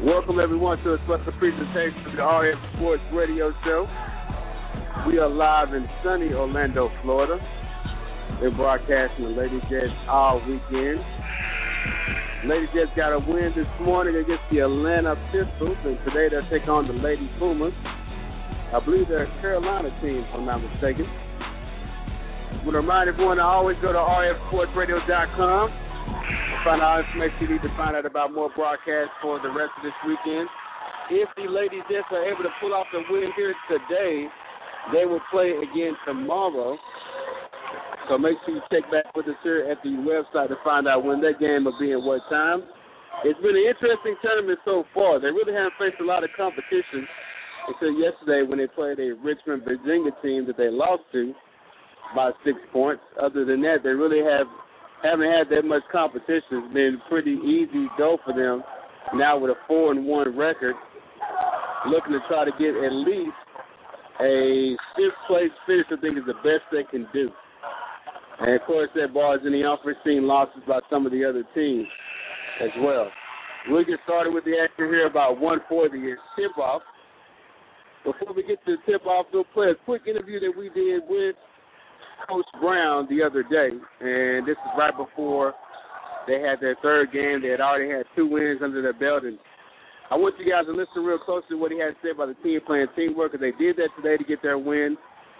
Welcome, everyone, to a special presentation of the RF Sports Radio Show. We are live in sunny Orlando, Florida. They're broadcasting the Lady Jets all weekend. Lady Jets got a win this morning against the Atlanta Pistols, and today they'll take on the Lady Pumas. I believe they're a Carolina team, if I'm not mistaken. I want to remind everyone to always go to rfsportsradio.com. Find out information you need to find out about more broadcasts for the rest of this weekend. If the Lady Jets are able to pull off the win here today, they will play again tomorrow. So make sure you check back with us here at the website to find out when that game will be and what time. It's been an interesting tournament so far. They really haven't faced a lot of competition until yesterday when they played a Richmond, Virginia team that they lost to by 6 points. Other than that, they really haven't had that much competition. It's been pretty easy go for them now with a 4-1 record, looking to try to get at least a fifth-place finish. I think is the best they can do. And, of course, that bars any unforeseen losses by some of the other teams as well. We'll get started with the action here about 1:40 tip-off. Before we get to the tip-off, we'll play a quick interview that we did with Coach Brown the other day, and this is right before they had their third game. They had already had 2 wins under their belt, and I want you guys to listen real closely to what he had to say about the team playing teamwork, because they did that today to get their win,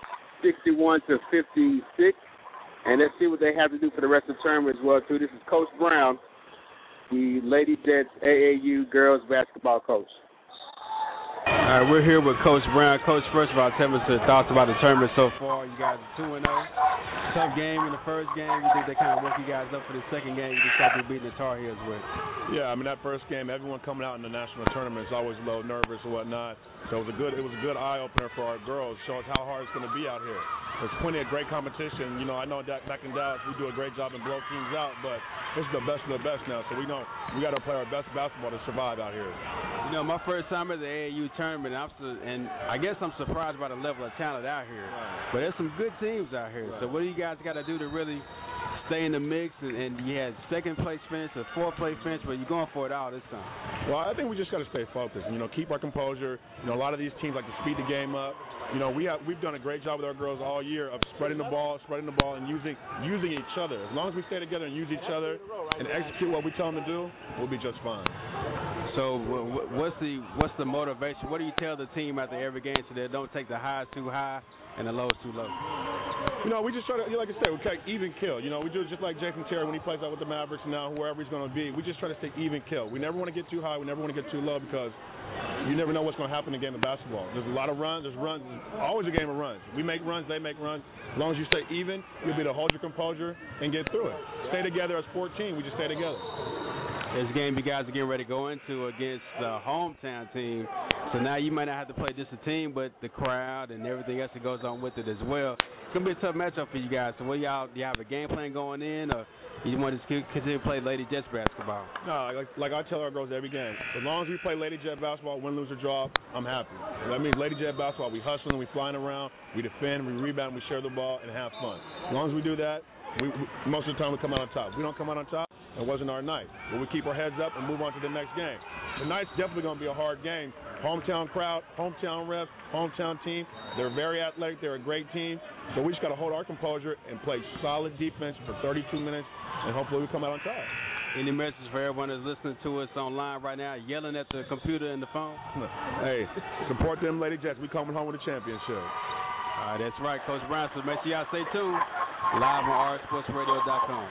61-56, and let's see what they have to do for the rest of the tournament as well, too. This is Coach Brown, the Lady Jets AAU girls basketball coach. All right, we're here with Coach Brown. Coach, first of all, tell me some thoughts about the tournament so far. You guys are 2-0. Tough game in the first game. You think they kind of woke you guys up for the second game? You just got to beating the Tar Heels with. Yeah, I mean, that first game, everyone coming out in the national tournament is always a little nervous and whatnot. So it was a good eye-opener for our girls. Shows how hard it's going to be out here. There's plenty of great competition. You know, I know that back in Dallas we do a great job and blow teams out, but this is the best of the best now. So we know we got to play our best basketball to survive out here. You know, my first time at the AAU tournament, and I guess I'm surprised by the level of talent out here. Right. But there's some good teams out here. Right. So what do you guys got to do to really stay in the mix? And you had second-place finish, a fourth-place finish, but you're going for it all this time. Well, I think we just got to stay focused. You know, keep our composure. You know, a lot of these teams like to speed the game up. You know, we've done a great job with our girls all year of spreading the ball, and using each other. As long as we stay together and use each other and execute what we tell them to do, we'll be just fine. So what's the motivation? What do you tell the team after every game so they don't take the highs too high and the lows too low? You know, we just try to, like I said, we try to even kill. You know, we do it just like Jason Terry when he plays out with the Mavericks now, whoever he's going to be. We just try to stay even kill. We never want to get too high. We never want to get too low because you never know what's going to happen in a game of basketball. There's a lot of runs. There's always a game of runs. We make runs. They make runs. As long as you stay even, you'll be able to hold your composure and get through it. Stay together as 14. We just stay together. This game you guys are getting ready to go into against the hometown team. So now you might not have to play just a team, but the crowd and everything else that goes on with it as well. It's going to be a tough matchup for you guys. So do you have a game plan going in, or you want to continue to play Lady Jets basketball? No, like I tell our girls every game, as long as we play Lady Jet basketball, win, lose, or draw, I'm happy. That means Lady Jet basketball, we hustling, we flying around, we defend, we rebound, we share the ball, and have fun. As long as we do that, we most of the time we come out on top. If we don't come out on top, it wasn't our night. But we keep our heads up and move on to the next game. Tonight's definitely going to be a hard game. Hometown crowd, hometown refs, hometown team. They're very athletic. They're a great team. So we just got to hold our composure and play solid defense for 32 minutes, and hopefully we come out on top. Any message for everyone that's listening to us online right now, yelling at the computer and the phone? Hey, support them Lady Jets. We coming home with a championship. All right, that's right, Coach Brown. So make sure y'all stay tuned. Live on rsportsradio.com.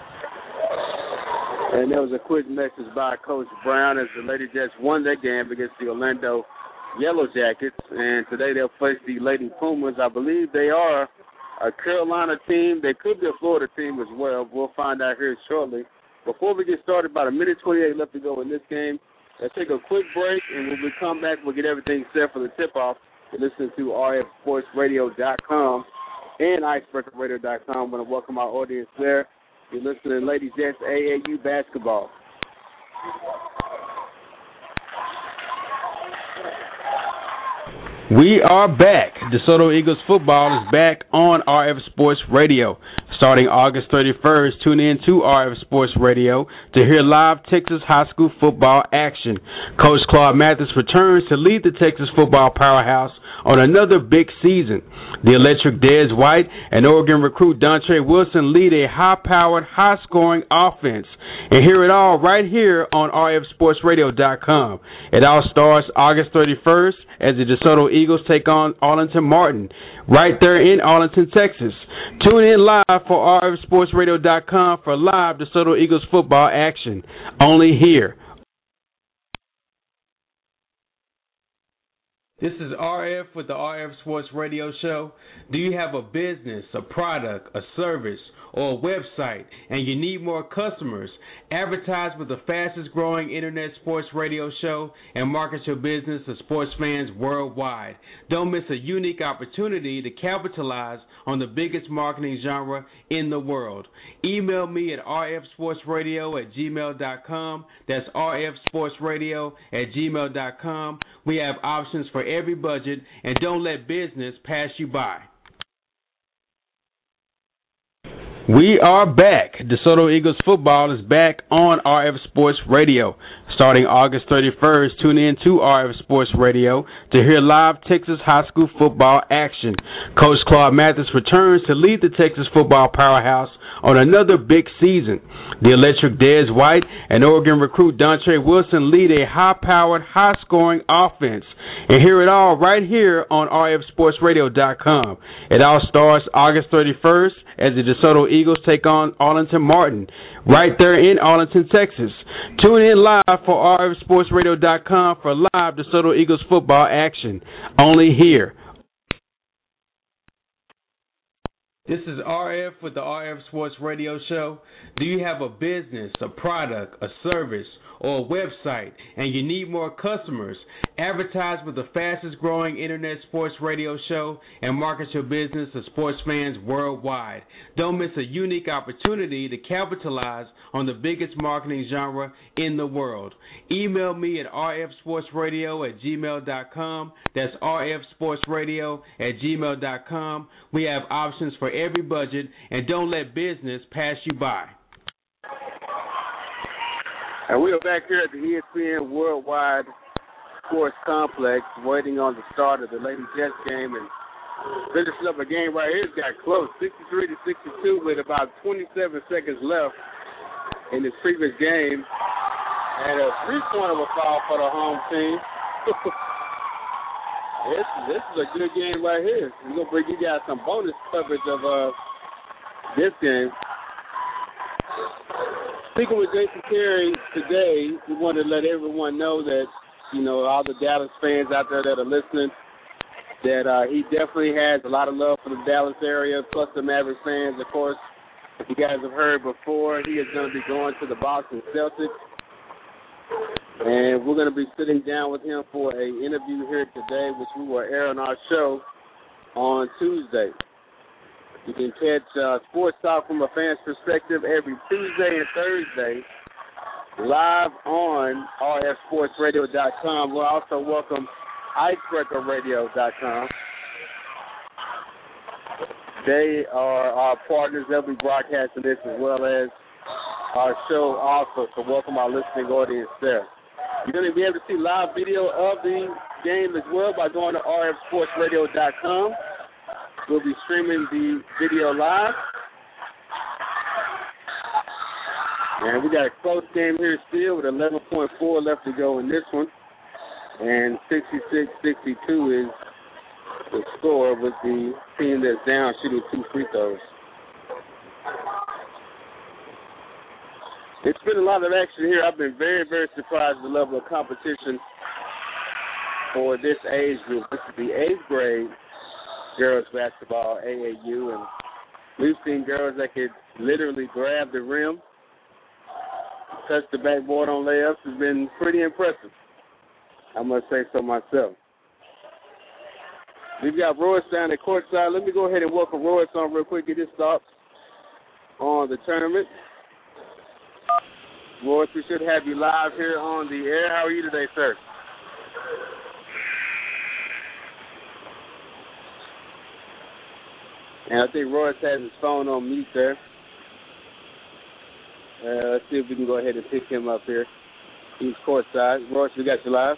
And there was a quick message by Coach Brown as the Lady Jets won that game against the Orlando Yellow Jackets. And today they'll face the Lady Pumas. I believe they are a Carolina team. They could be a Florida team as well. We'll find out here shortly. Before we get started, about 1:28 left to go in this game. Let's take a quick break, and when we come back, we'll get everything set for the tip-off. You're listening to rfsportsradio.com and icebreakerradio.com. I want to welcome our audience there. You're listening to Lady Jets AAU basketball. We are back. DeSoto Eagles football is back on RF Sports Radio. Starting August 31st, tune in to RF Sports Radio to hear live Texas high school football action. Coach Claude Mathis returns to lead the Texas football powerhouse on another big season. The electric Dez White and Oregon recruit Dontre Wilson lead a high-powered, high-scoring offense. And hear it all right here on rfsportsradio.com. It all starts August 31st as the DeSoto Eagles take on Arlington Martin right there in Arlington, Texas. Tune in live for rfsportsradio.com for live DeSoto Eagles football action. Only here. This is RF with the RF Sports Radio Show. Do you have a business, a product, a service, or a website, and you need more customers? Advertise with the fastest growing internet sports radio show and market your business to sports fans worldwide. Don't miss a unique opportunity to capitalize on the biggest marketing genre in the world. Email me at rfsportsradio@gmail.com. That's rfsportsradio@gmail.com. We have options for every budget, and don't let business pass you by. We are back. DeSoto Eagles football is back on RF Sports Radio. Starting August 31st, tune in to RF Sports Radio to hear live Texas high school football action. Coach Claude Mathis returns to lead the Texas football powerhouse on another big season. The electric Dez White and Oregon recruit Dontre Wilson lead a high-powered, high-scoring offense. And hear it all right here on rfsportsradio.com. It all starts August 31st as the DeSoto Eagles take on Arlington Martin right there in Arlington, Texas. Tune in live for rfsportsradio.com for live DeSoto Eagles football action. Only here. This is RF with the RF Sports Radio Show. Do you have a business, a product, a service, or a website, and you need more customers? Advertise with the fastest growing internet sports radio show and market your business to sports fans worldwide. Don't miss a unique opportunity to capitalize on the biggest marketing genre in the world. Email me at rfsportsradio@gmail.com. That's rfsportsradio@gmail.com. We have options for every budget, and don't let business pass you by. And we are back here at the ESPN Worldwide Sports Complex waiting on the start of the Lady Jets game and finishing up a game right here. It's got close, 63-62 with about 27 seconds left in this previous game. And a three-pointer was foul for the home team. This is a good game right here. We're going to bring you guys some bonus coverage of this game. Speaking with Jason Terry today, we want to let everyone know that, all the Dallas fans out there that are listening, that he definitely has a lot of love for the Dallas area, plus the Maverick fans. Of course, you guys have heard before, he is going to be going to the Boston Celtics. And we're going to be sitting down with him for an interview here today, which we will air on our show on Tuesday. You can catch Sports Talk from a fan's perspective every Tuesday and Thursday live on rfsportsradio.com. We'll also welcome icebreakerradio.com. They are our partners. They'll be broadcasting this as well as our show also, so welcome our listening audience there. You're going to be able to see live video of the game as well by going to rfsportsradio.com. We'll be streaming the video live. And we got a close game here still with 11.4 left to go in this one. And 66-62 is the score with the team that's down shooting 2 free throws. It's been a lot of action here. I've been very, very surprised at the level of competition for this age group. This is the 8th grade girls basketball, AAU, and we've seen girls that could literally grab the rim, touch the backboard on layups. It's been pretty impressive, I must say so myself. We've got Royce down at courtside. Let me go ahead and welcome Royce on real quick, get his thoughts on the tournament. Royce, we should have you live here on the air. How are you today, sir? And I think Royce has his phone on mute there. Let's see if we can go ahead and pick him up here. He's courtside. Royce, we got you live.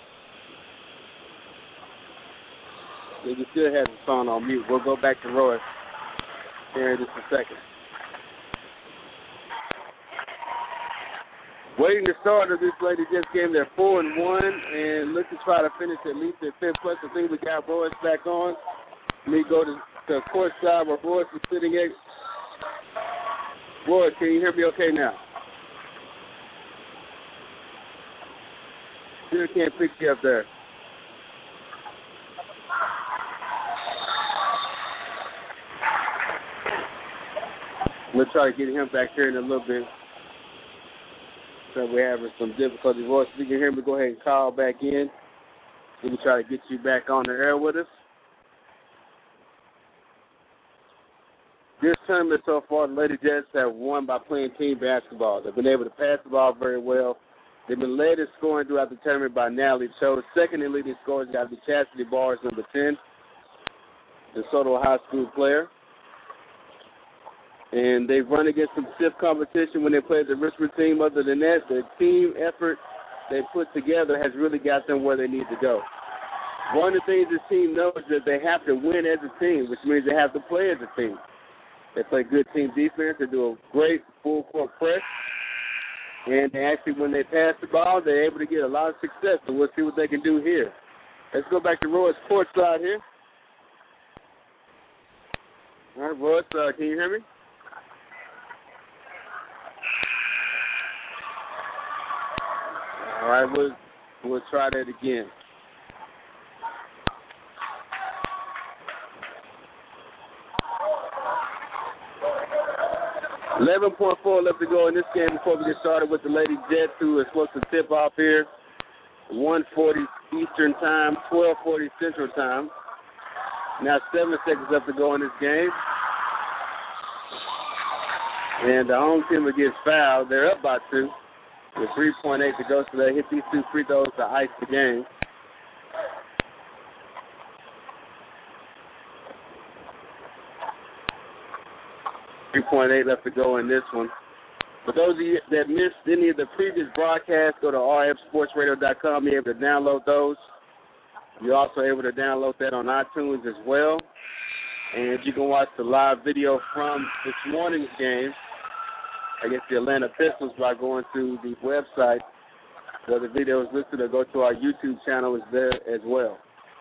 He still has his phone on mute. We'll go back to Royce here in just a second. Waiting to start of this Lady Jets game. They're 4-1 and look to try to finish at least at 5th place. I think we got Royce back on. Let me go to courtside where Royce is sitting at. Royce, can you hear me okay now? Still can't pick you up there. We'll try to get him back here in a little bit. So we're having some difficulty. Royce, if you can hear me, go ahead and call back in. We can try to get you back on the air with us. This tournament so far, the Lady Jets have won by playing team basketball. They've been able to pass the ball very well. They've been led in scoring throughout the tournament by Natalie Cho. Second in leading scorers got to be Chastity Bars, number 10, the DeSoto High School player. And they've run against some stiff competition when they played the Richmond team. Other than that, the team effort they put together has really got them where they need to go. One of the things this team knows is that they have to win as a team, which means they have to play as a team. They play good team defense. They do a great full-court press. And they actually, when they pass the ball, they're able to get a lot of success. So we'll see what they can do here. Let's go back to Roy's courtside here. All right, Royce, can you hear me? All right, we'll try that again. .4 left to go in this game before we get started with the Lady Jets, who is supposed to tip off here. 1:40 Eastern Time, 12:40 Central Time. Now 7 seconds left to go in this game. And the home team will get fouled. They're up by 2 with 3.8 to go, so they hit these 2 free throws to ice the game. .8 left to go in this one. For those of you that missed any of the previous broadcasts, go to rfsportsradio.com. You're able to download those. You're also able to download that on iTunes as well. And you can watch the live video from this morning's game against the Atlanta Pistols by going to the website where the video is listed, or go to our YouTube channel is there as well.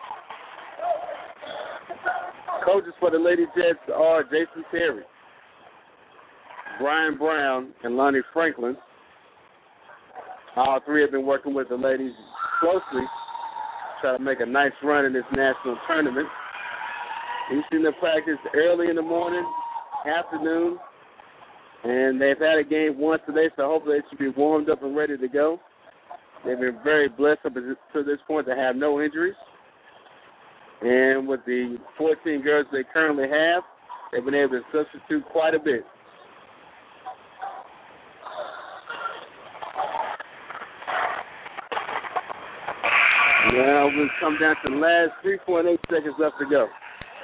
Coaches for the Lady Jets are Jason Terry, Brian Brown, and Lonnie Franklin. All three have been working with the ladies closely to try to make a nice run in this national tournament. We've seen them practice early in the morning, afternoon, and they've had a game once today, so hopefully they should be warmed up and ready to go. They've been very blessed up to this point to have no injuries. And with the 14 girls they currently have, they've been able to substitute quite a bit. Now we'll come down to the last 3.8 seconds left to go.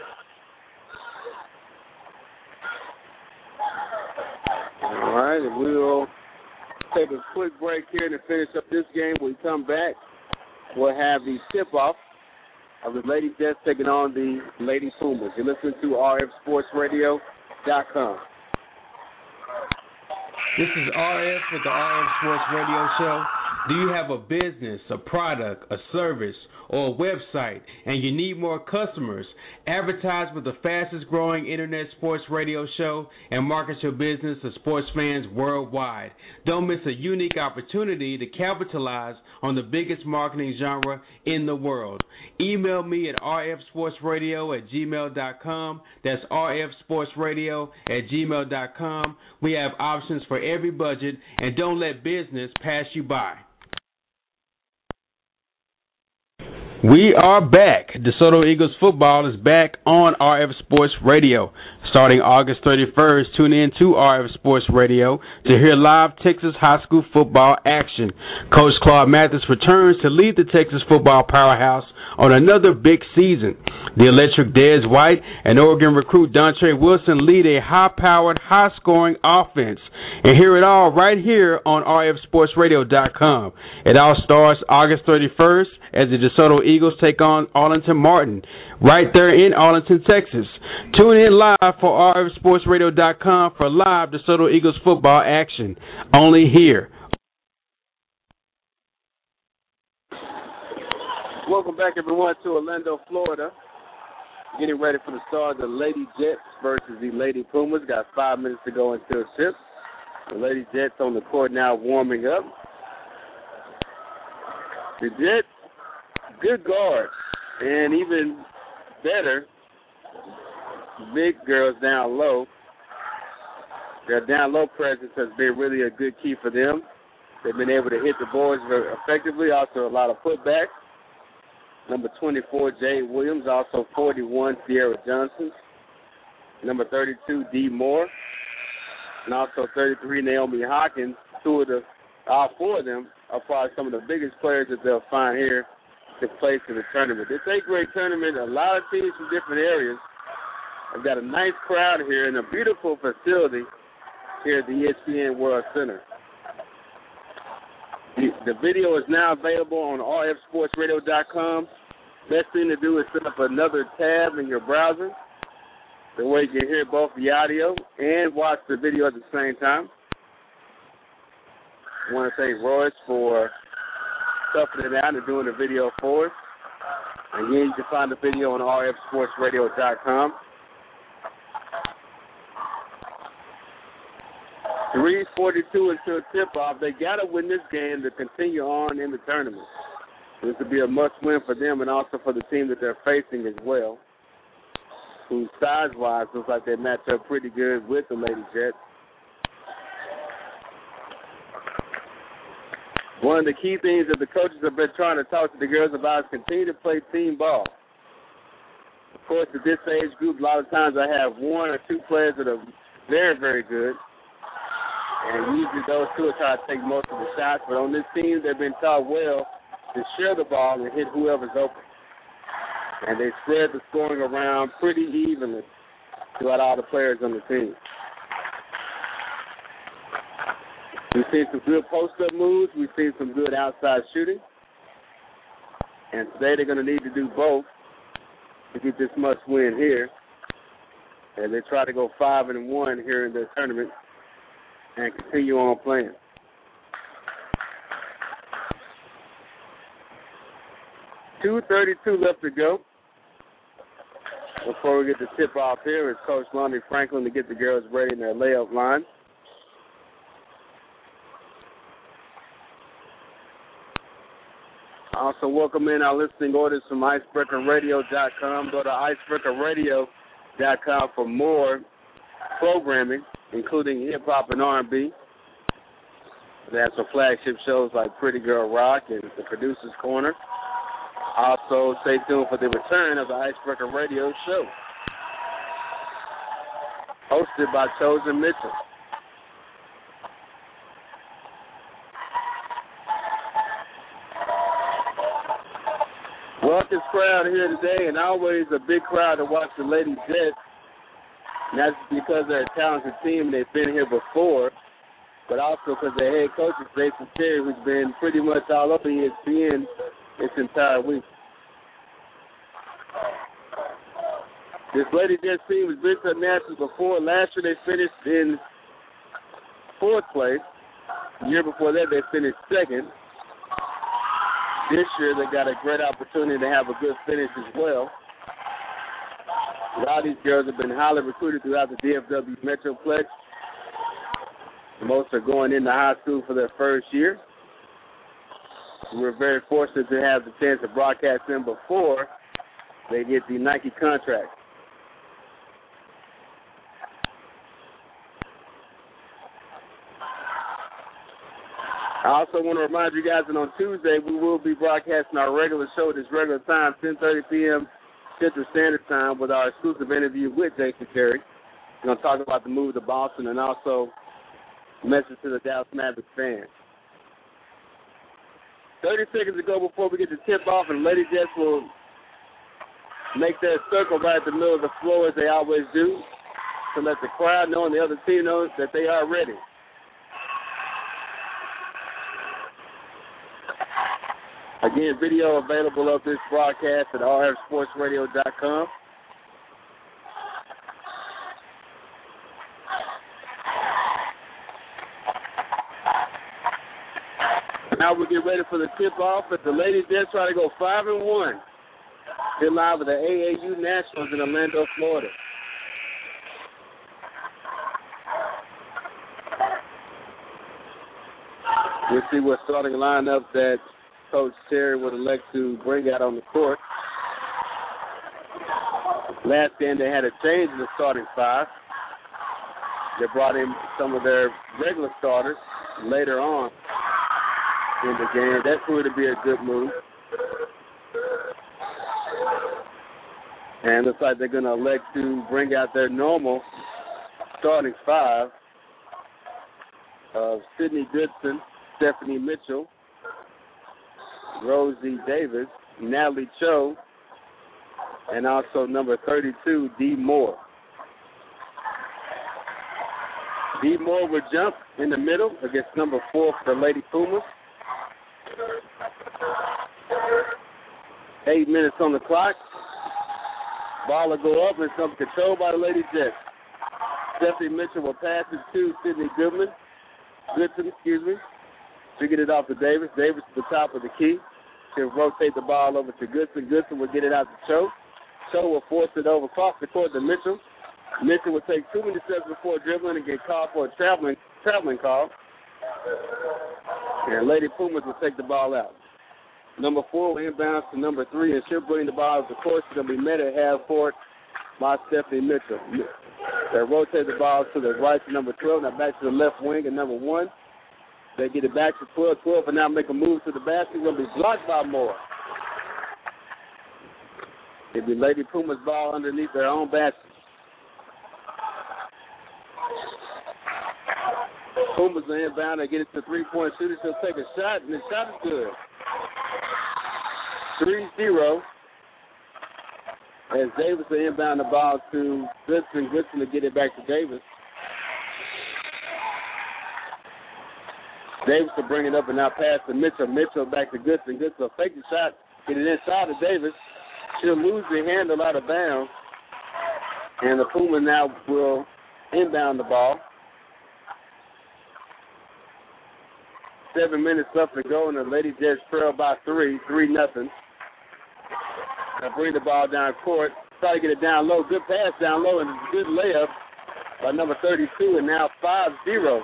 All right, and we'll take a quick break here to finish up this game. When we come back, we'll have the tip-off of the Lady Jets taking on the Lady Pumas. You're listening to rfsportsradio.com. This is RF with the RF Sports Radio Show. Do you have a business, a product, a service, or a website, and you need more customers? Advertise with the fastest growing internet sports radio show and market your business to sports fans worldwide. Don't miss a unique opportunity to capitalize on the biggest marketing genre in the world. Email me at rfsportsradio@gmail.com. That's rfsportsradio@gmail.com. We have options for every budget, and don't let business pass you by. We are back. DeSoto Eagles football is back on RF Sports Radio. Starting August 31st, tune in to RF Sports Radio to hear live Texas high school football action. Coach Claude Mathis returns to lead the Texas football powerhouse on another big season. The electric Dez White and Oregon recruit Dontre Wilson lead a high-powered, high-scoring offense. And hear it all right here on rfsportsradio.com. It all starts August 31st as the DeSoto Eagles take on Arlington Martin right there in Arlington, Texas. Tune in live for rfsportsradio.com for live DeSoto Eagles football action. Only here. Welcome back, everyone, to Orlando, Florida. Getting ready for the start of the Lady Jets versus the Lady Pumas. Got 5 minutes to go until tip. The Lady Jets on the court now warming up. The Jets, good guards, and even better, big girls down low. Their down low presence has been really a good key for them. They've been able to hit the boards very effectively, also a lot of putbacks. Number 24, Jade Williams, also 41, Sierra Johnson. Number 32, Dee Moore. And also 33, Naomi Hawkins. All four of them are probably some of the biggest players that they'll find here to place in the tournament. It's a great tournament. A lot of teams from different areas. I've got a nice crowd here and a beautiful facility here at the ESPN World Center. The video is now available on rfsportsradio.com. Best thing to do is set up another tab in your browser. The way you can hear both the audio and watch the video at the same time. I want to thank Royce for toughing it out and doing the video for us. Again, you can find the video on rfsportsradio.com. 3:42 until tip-off. They got to win this game to continue on in the tournament. This would be a must-win for them and also for the team that they're facing as well, who size-wise looks like they match up pretty good with the Lady Jets. One of the key things that the coaches have been trying to talk to the girls about is continue to play team ball. Of course, at this age group, a lot of times I have one or two players that are very, very good. And usually those two are trying to take most of the shots. But on this team, they've been taught well to share the ball and hit whoever's open. And they spread the scoring around pretty evenly throughout all the players on the team. We've seen some good post-up moves. We've seen some good outside shooting. And today they're going to need to do both to get this must-win here. And they try to go 5-1 here in the tournament and continue on playing. .232 left to go before we get the tip-off here. It's Coach Lonnie Franklin to get the girls ready in their layup line. Also welcome in our listening orders from IcebreakerRadio.com. Go to IcebreakerRadio.com for more programming, including hip-hop and R&B. They have some flagship shows like Pretty Girl Rock and The Producer's Corner. Also, stay tuned for the return of the Icebreaker Radio Show, hosted by Chosen Mitchell. Well, this crowd here today, and always a big crowd to watch the Lady Jets. And that's because they're a talented team and they've been here before, but also because their head coach is Jason Terry, who's been pretty much all over ESPN this entire week. This Lady Jets team has been to the Nationals before. Last year they finished in 4th place. The year before that they finished 2nd. This year they got a great opportunity to have a good finish as well. A lot of these girls have been highly recruited throughout the DFW Metroplex. Most are going into high school for their first year. We're very fortunate to have the chance to broadcast them before they get the Nike contract. I also want to remind you guys that on Tuesday we will be broadcasting our regular show at this regular time, 10:30 p.m. Central Standard Time, with our exclusive interview with Jason Terry. We're going to talk about the move to Boston and also message to the Dallas Mavericks fans. 30 seconds to go before we get the tip-off, and Lady Jets will make their circle right at the middle of the floor as they always do to let the crowd know and the other team know that they are ready. Again, video available of this broadcast at rfsportsradio.com. Now we get ready for the tip-off as the Lady Jets try to go 5-1. They're live with the AAU Nationals in Orlando, Florida. We'll see what starting lineup that Coach Terry would elect to bring out on the court. Last game they had a change in the starting five. They brought in some of their regular starters later on in the game. That proved to be a good move. And looks like they're going to elect to bring out their normal starting five of Sydney Goodson, Stephanie Mitchell, Rosie Davis, Natalie Cho, and also number 32, Dee Moore. Dee Moore would jump in the middle against number 4 for the Lady Pumas. 8 minutes on the clock. Ball will go up and some control by the Lady Jets. Stephanie Mitchell will pass it to Sydney Goodson, to get it off to Davis. Davis to the top of the key. She'll rotate the ball over to Goodson. Goodson will get it out to Cho. Cho will force it over across the court to Mitchell. Mitchell will take too many steps before dribbling and get called for a traveling call. And Lady Pumas will take the ball out. Number 4 will inbound to number 3, and she'll bring the ball up the court. She's going to be met at half court by Stephanie Mitchell. They rotate the ball to the right to number 12, now back to the left wing and number 1. They get it back to 12. 12 and now make a move to the basket. It's going to be blocked by Moore. It'll be Lady Puma's ball underneath their own basket. Pumas are inbound. They get it to three-point shooter. She'll take a shot, and the shot is good. 3-0. As Davis will inbound the ball to Goodson. Goodson to get it back to Davis. Davis will bring it up and now pass to Mitchell. Mitchell back to Goodson. Goodson will fake the shot, get it inside of Davis. She'll lose the handle out of bounds. And the Puma now will inbound the ball. 7 minutes left to go, and the Lady Jets trail by 3-0. They'll bring the ball down court. Try to get it down low. Good pass down low, and it's a good layup by number 32, and now 5-0.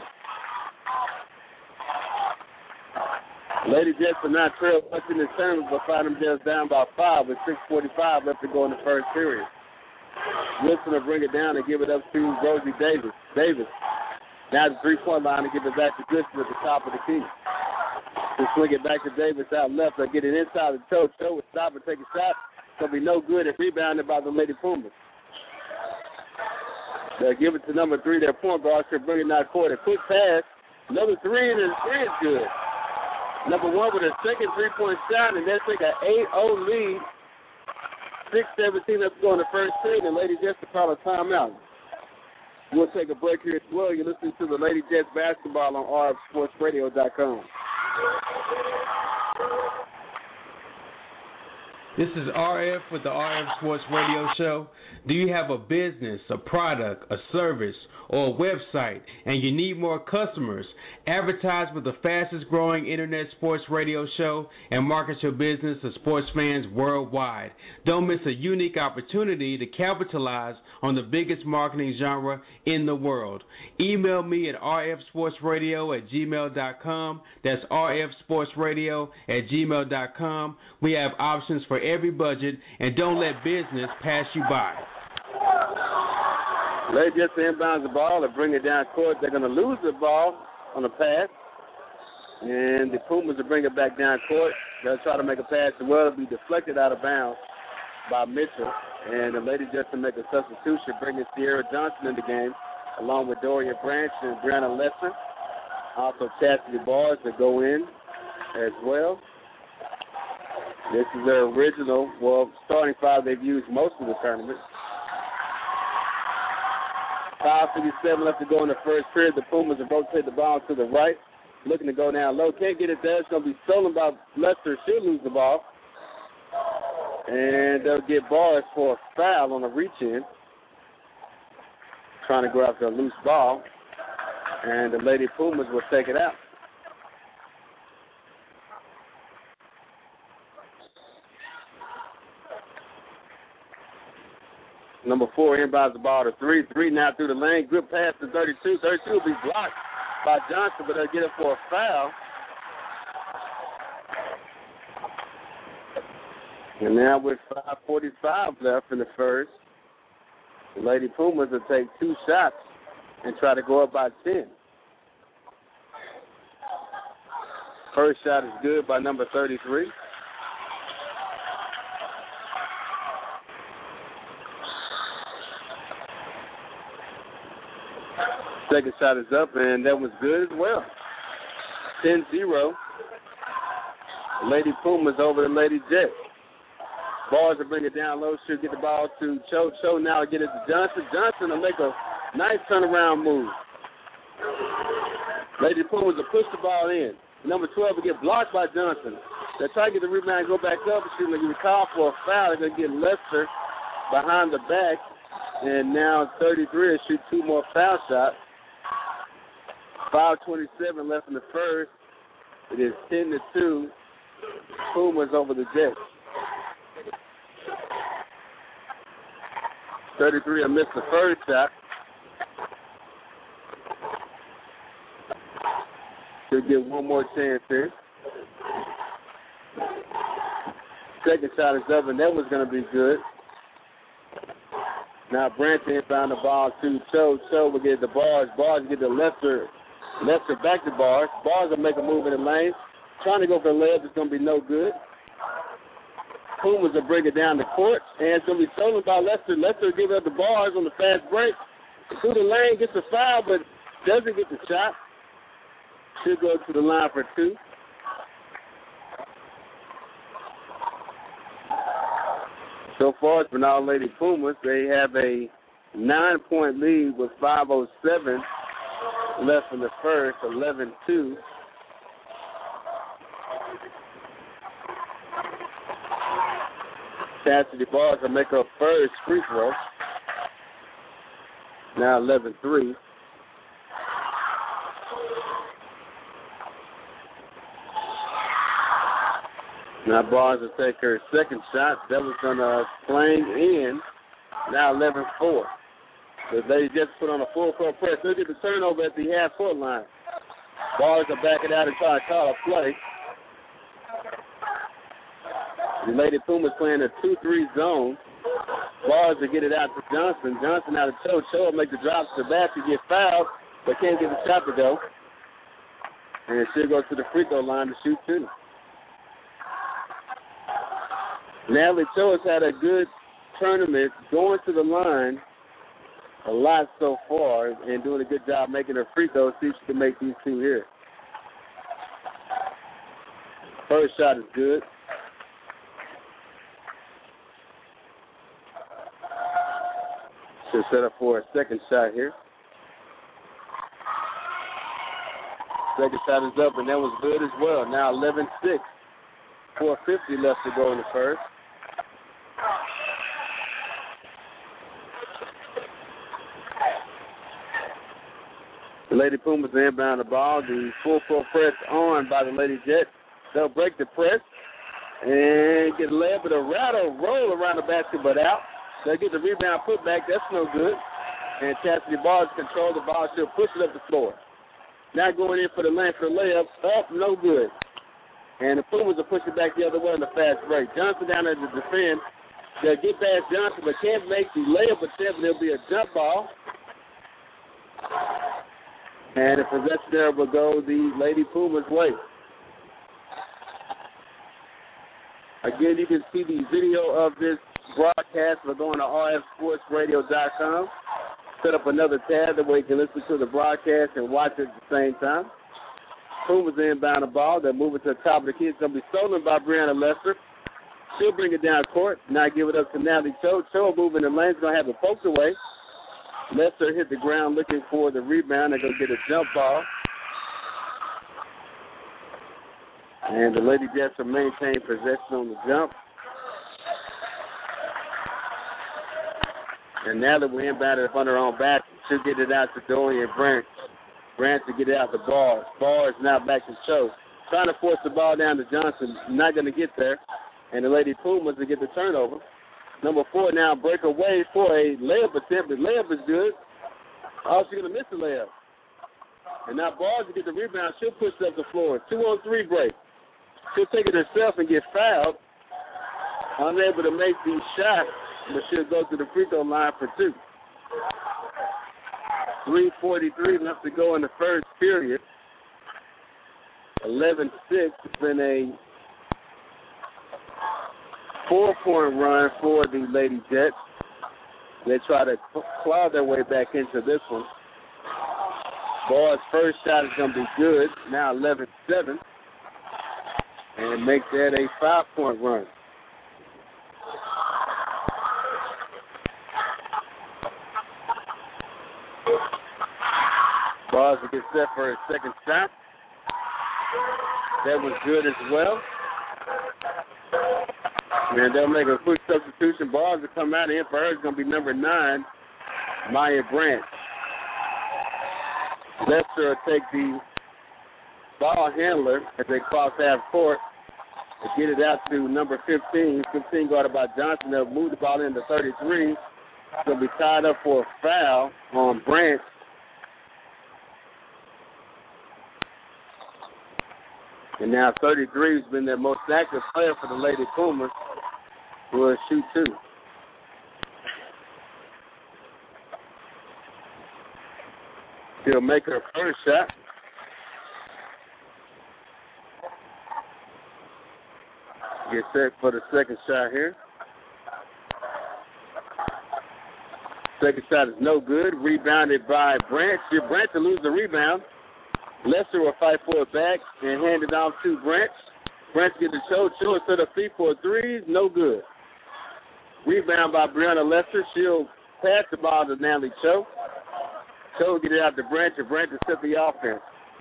Lady Jets are not trail much in this tournament, but find themselves down by 5 with 6:45 left to go in the first period. Wilson will bring it down and give it up to Rosie Davis. Now the three-point line to give it back to Goodson at the top of the key. To swing it back to Davis out left. They'll get it inside the toe. Toe will stop and take a shot. It's going to be no good. It's rebounded by the Lady Pumas. They'll give it to number 3, their point guard. She'll bring it down court. A quick pass. Another 3, and the 3 is good. Number 1 with a second three-point shot, and they'll take an 8-0 lead. 6:17 left to go in the first period, and Lady Jets will call a timeout. We'll take a break here as well. You're listening to the Lady Jets basketball on rfsportsradio.com. This is RF with the RF Sports Radio Show. Do you have a business, a product, a service, or a website, and you need more customers? Advertise with the fastest growing internet sports radio show and market your business to sports fans worldwide. Don't miss a unique opportunity to capitalize on the biggest marketing genre in the world. Email me at rfsportsradio@gmail.com. That's rfsportsradio@gmail.com. We have options for every budget, and don't let business pass you by. They just inbounds the ball and bring it down court. They're going to lose the ball on the pass, and the Pumas will bring it back down court. They'll try to make a pass as well. It'll be deflected out of bounds by Mitchell. And the Lady Jets will make a substitution, bringing Sierra Johnson in the game, along with Doria Branch and Brianna Lesser. Also Chastity Bars that go in as well. This is their original, starting five they've used most of the tournament. 5:57 left to go in the first period. The Pumas have rotated the ball to the right, looking to go down low. Can't get it there. It's going to be stolen by Lester. She'll lose the ball. And they'll get Bars for a foul on a reach-in. Trying to go after a loose ball. And the Lady Pumas will take it out. Number 4 inbounds the ball to 3. 3 now through the lane. Good pass to 32. 32 will be blocked by Johnson, but they'll get it for a foul. And now with 5:45 left in the first, the Lady Pumas will take 2 shots and try to go up by 10. First shot is good by number 33. Second shot is up, and that was good as well. 10-0. Lady Pumas over the Lady Jets. Bars will bring it down low. She'll get the ball to Cho. Cho now will get it to Johnson. Johnson will make a nice turnaround move. Lady Pumas will push the ball in. Number 12 will get blocked by Johnson. They'll try to get the rebound and go back up. She'll be called for a foul. They're going to get Lester behind the back. And now 33 will shoot 2 more foul shots. 5:27 left in the first. It is 10-2. Pumas over the Jets. 33 will miss the first shot. She'll get one more chance here. Second shot is up, and that was going to be good. Now Branch inbound the ball to Cho. Cho will get the Bars. Bars get the Lester back to Bars. Bars will make a move in the lane. Trying to go for the layup is going to be no good. Pumas will bring it down the court, and it's going to be stolen by Lester. Lester will give up the Bars on the fast break. Through the lane, gets a foul, but doesn't get the shot. Should go to the line for 2. So far, it's been all Lady Pumas. They have a 9-point lead with 5:07 left in the first, 11-2. Chastity Bars will make her first free throw. Now 11-3. Now Bars will take her second shot. That was going to fling in. Now 11-4. They just put on a full court press. They'll get the turnover at the half-court line. Bars will back it out and try to call a play. The Lady Pumas playing a 2-3 zone. Bars will get it out to Johnson. Johnson out of Cho. Cho will make the drop to the basket, get fouled, but can't get the shot to go. And she'll go to the free throw line to shoot 2. Natalie Cho has had a good tournament, going to the line a lot so far and doing a good job making her free throws. See if she can make these 2 here. First shot is good. She'll set up for a second shot here. Second shot is up, and that was good as well. Now 11-6. 4:50 left to go in the first. The Lady Pumas inbound the ball. The full court press on by the Lady Jets. They'll break the press and get a layup with a rattle roll around the basket, but out. They'll get the rebound put back. That's no good. And Chastity Bars control the ball. She'll push it up the floor. Now going in for the lane for the layup. Up, no good. And the Pumas will push it back the other way on the fast break. Johnson down there to defend. They'll get past Johnson, but can't make the layup attempt. There'll be a jump ball. And the possession there will go the Lady Pumas' way. Again, you can see the video of this broadcast. We're going to rfsportsradio.com. Set up another tab that way you can listen to the broadcast and watch it at the same time. Pumas inbound the ball. They're moving to the top of the key. It's going to be stolen by Brianna Lester. She'll bring it down court. Now give it up to Natalie Cho. Cho moving the lane's going to have it poked away. Lester hit the ground looking for the rebound. They're going to get a jump ball. And the Lady Jets will maintain possession on the jump. And now that we're inbound it up on her own back, she'll get it out to Dorian Branch. Branch to get it out the ball. Ball is now back to Cho. Trying to force the ball down to Johnson. Not going to get there. And the Lady Pumas to get the turnover. Number 4 now break away for a layup attempt. The layup is good. Oh, she's going to miss the layup. And now Ball to get the rebound. She'll push it up the floor. 2-on-3 break. She'll take it herself and get fouled. Unable to make the shot, but she'll go to the free throw line for 2. 3:43 left to go in the first period. 11-6. It's been a 4-point run for the Lady Jets. They try to claw their way back into this one. Ball's first shot is going to be good. Now 11-7. And make that a 5-point run. Ball to get set for his second shot. That was good as well. And they'll make a quick substitution. Ball to come out in for her is going to be number 9, Maya Branch. Lester will take the ball handler as they cross half court to get it out to number 15. 15 guarded by Johnson. They'll move the ball into 33. It's going to be tied up for a foul on Branch. And now 33 has been their most active player for the Lady Pumas, who will shoot 2. She'll make her first shot. Get set for the second shot here. Second shot is no good. Rebounded by Branch. Branch will lose the rebound. Lester will fight for it back and hand it off to Branch. Branch gets the Cho. Cho is to the feet for 3. No good. Rebound by Brianna Lester. She'll pass the ball to Natalie Cho. Cho will get it out to Branch, and Branch will set the offense.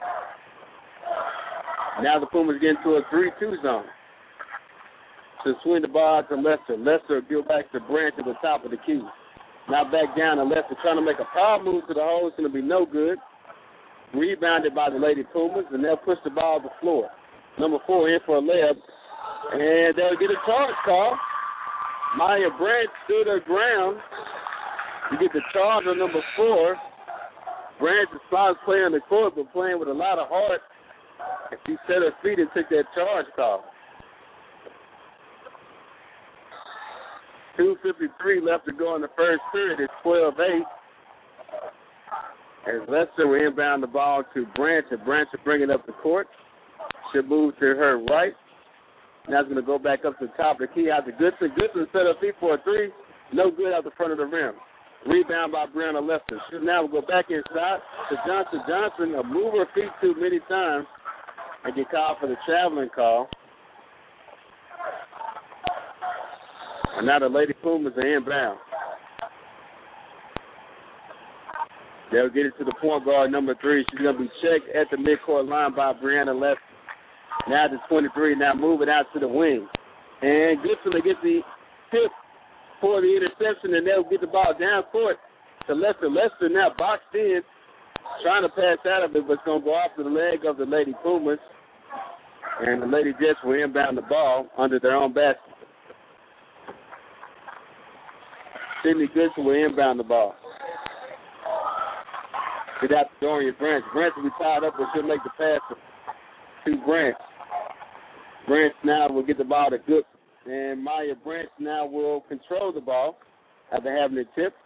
Now the Pumas get into a 3-2 zone. To swing the ball out to Lester. Lester will go back to Branch at the top of the key. Now back down to Lester, trying to make a power move to the hole. It's going to be no good. Rebounded by the Lady Pumas, and they'll push the ball to the floor. Number 4 in for a layup, and they'll get a charge call. Maya Branch stood her ground to get the charge on number 4. Branch is fine playing on the court, but playing with a lot of heart. And she set her feet and took that charge call. 2:53 left to go in the first period. It's 12-8. As Lester will inbound the ball to Branch, and Branch will bring it up the court. She'll move to her right. Now it's going to go back up to the top of the key out to Goodson. Goodson set her feet for a 3. No good out the front of the rim. Rebound by Brianna Lester. She now will go back inside to Johnson. Johnson will move her feet too many times and get called for the traveling call. And now the Lady Pumas are inbound. They'll get it to the point guard, number 3. She's going to be checked at the midcourt line by Brianna Lester. Now to 23. Now move it out to the wing. And Goodson will get the tip for the interception, and they'll get the ball down court to Lester. Lester now boxed in, trying to pass out of it, but it's going to go off the leg of the Lady Pumas. And the Lady Jets will inbound the ball under their own basket. Sydney Goodson will inbound the ball. Get out to Dorian Branch. Branch will be tied up, but she'll make the pass to Branch. Branch now will get the ball to Goodson. And Maya Branch now will control the ball after having it tipped.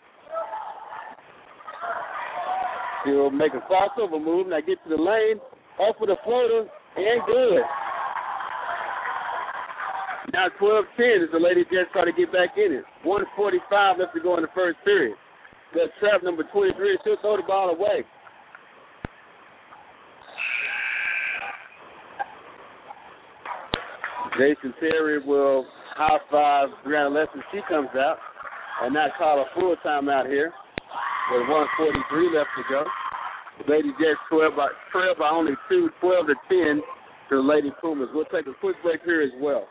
She'll make a crossover move. Now get to the lane. Off with a floater. And good. Now 12-10 as the Lady Jets try to get back in it. 1:45 left to go in the first period. The trap number 23, she'll throw the ball away. Jason Terry will high-five Brianna Lester. She comes out and not call a full timeout here with 1:43 left to go. The Lady Jets trail by only 2, 12-10 to the Lady Pumas. We'll take a quick break here as well.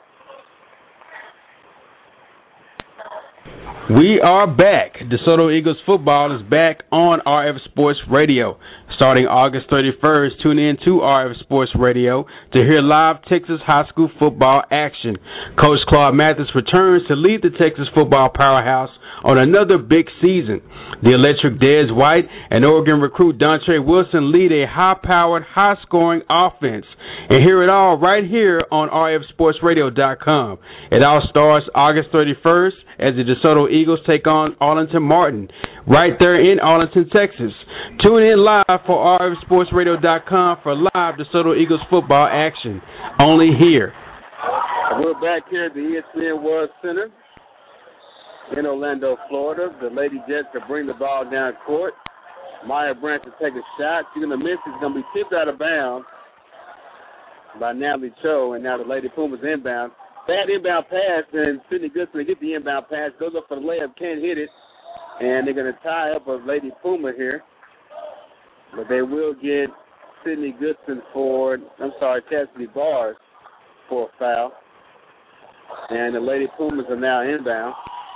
We are back. DeSoto Eagles football is back on RF Sports Radio. Starting August 31st, tune in to RF Sports Radio to hear live Texas high school football action. Coach Claude Mathis returns to lead the Texas football powerhouse on another big season. The electric Dez White and Oregon recruit Dontre Wilson lead a high-powered, high-scoring offense. And hear it all right here on RFSportsRadio.com. It all starts August 31st as the DeSoto Eagles take on Arlington Martin right there in Arlington, Texas. Tune in live for RFSportsRadio.com for live DeSoto Eagles football action. Only here. We're back here at the ESPN World Center in Orlando, Florida. The Lady Jets will bring the ball down court. Maya Branch will take a shot. She's going to miss. It's going to be tipped out of bounds by Natalie Cho, and now the Lady Pumas inbound. Bad inbound pass, and Sydney Goodson to get the inbound pass. Goes up for the layup, can't hit it, and they're going to tie up a Lady Puma here. But they will get Sydney Goodson Chastity Bars for a foul. And the Lady Pumas are now inbound.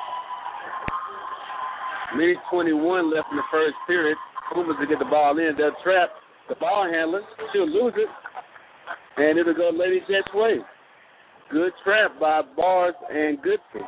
Minute 21 left in the first period. Pumas to get the ball in. They'll trap the ball handler. She'll lose it. And it'll go Lady Jets' way. Good trap by Bars and Goodson.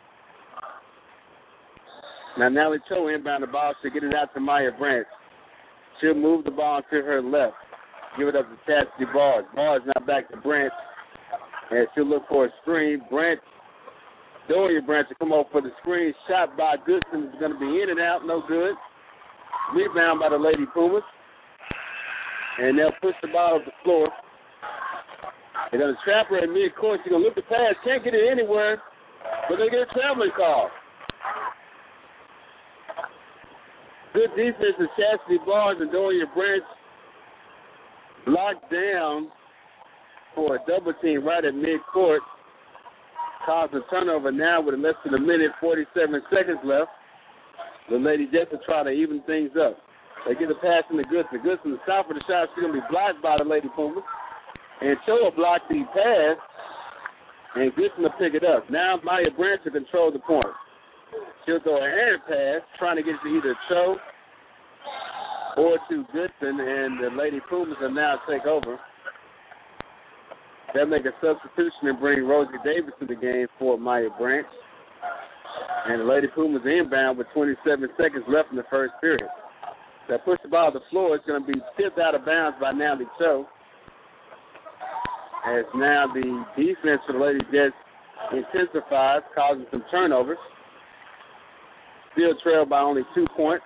Now Nellie Cho inbound the ball. She'll get it out to Maya Branch. She'll move the ball to her left. Give it up to Chastity Bars. Bars now back to Branch. And she'll look for a screen. Doria Branch will come over for the screen. Shot by Goodson is going to be in and out. No good. Rebound by the Lady Pumas. And they'll push the ball off the floor. They're going to trap her at mid-court. She's going to look the pass. Can't get it anywhere. But they get a traveling call. Good defense of Chastity Bars and Doria Branch. Locked down for a double team right at mid-court. Caused a turnover now with less than a minute, 47 seconds left. The Lady Jets will try to even things up. They get a pass in the Goodson. Goodson to stop for the shot. She's going to be blocked by the Lady Pumas. And Cho will block the pass, and Goodson will pick it up. Now Maya Branch will control the point. She'll throw an air pass, trying to get it to either Cho or to Goodson, and the Lady Pumas will now take over. They'll make a substitution and bring Rosie Davis to the game for Maya Branch. And the Lady Pumas inbound with 27 seconds left in the first period. They'll push the ball to the floor. It's going to be tipped out of bounds by Natalie Cho. As now the defense for the Lady Jets intensifies, causing some turnovers. Still trailed by only 2 points.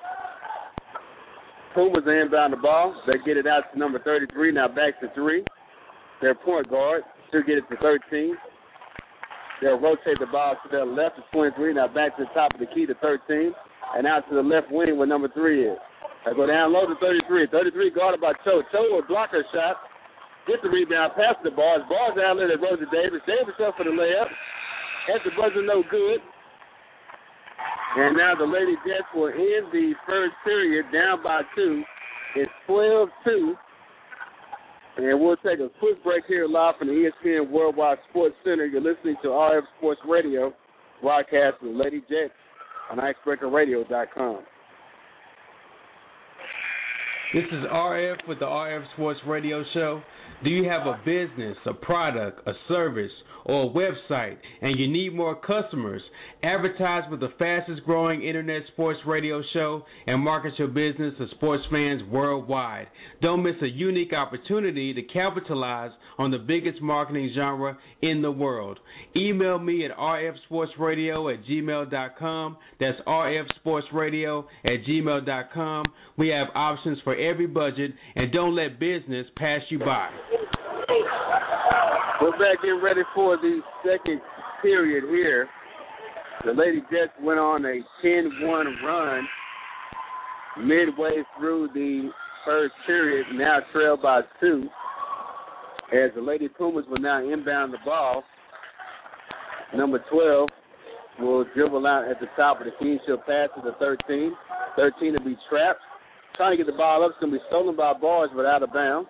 Pumas inbound the ball. They get it out to number 33, now back to 3. Their point guard should get it to 13. They'll rotate the ball to their left to 23, now back to the top of the key to 13, and out to the left wing where number 3 is. They go down low to 33. 33 guarded by Cho. Cho will block her shot. Get the rebound, pass the Bars. Bars outlet at Rosie Davis. Davis up for the layup. At the buzzer, no good. And now the Lady Jets will end the first period down by 2. It's 12-2. And we'll take a quick break here live from the ESPN Worldwide Sports Center. You're listening to RF Sports Radio, broadcast with Lady Jets on IcebreakerRadio.com. This is RF with the RF Sports Radio Show. Do you have a business, a product, a service, or a website, and you need more customers? Advertise with the fastest growing internet sports radio show and market your business to sports fans worldwide. Don't miss a unique opportunity to capitalize on the biggest marketing genre in the world. Email me at rfsportsradio@gmail.com. That's rfsportsradio@gmail.com. We have options for every budget, and don't let business pass you by. We're back getting ready for the second period here. The Lady Jets went on a 10-1 run midway through the first period, now trailed by 2. As the Lady Pumas will now inbound the ball. Number 12 will dribble out at the top of the key. She'll pass to the 13. 13 will be trapped. Trying to get the ball up. It's going to be stolen by Bars, but out of bounds.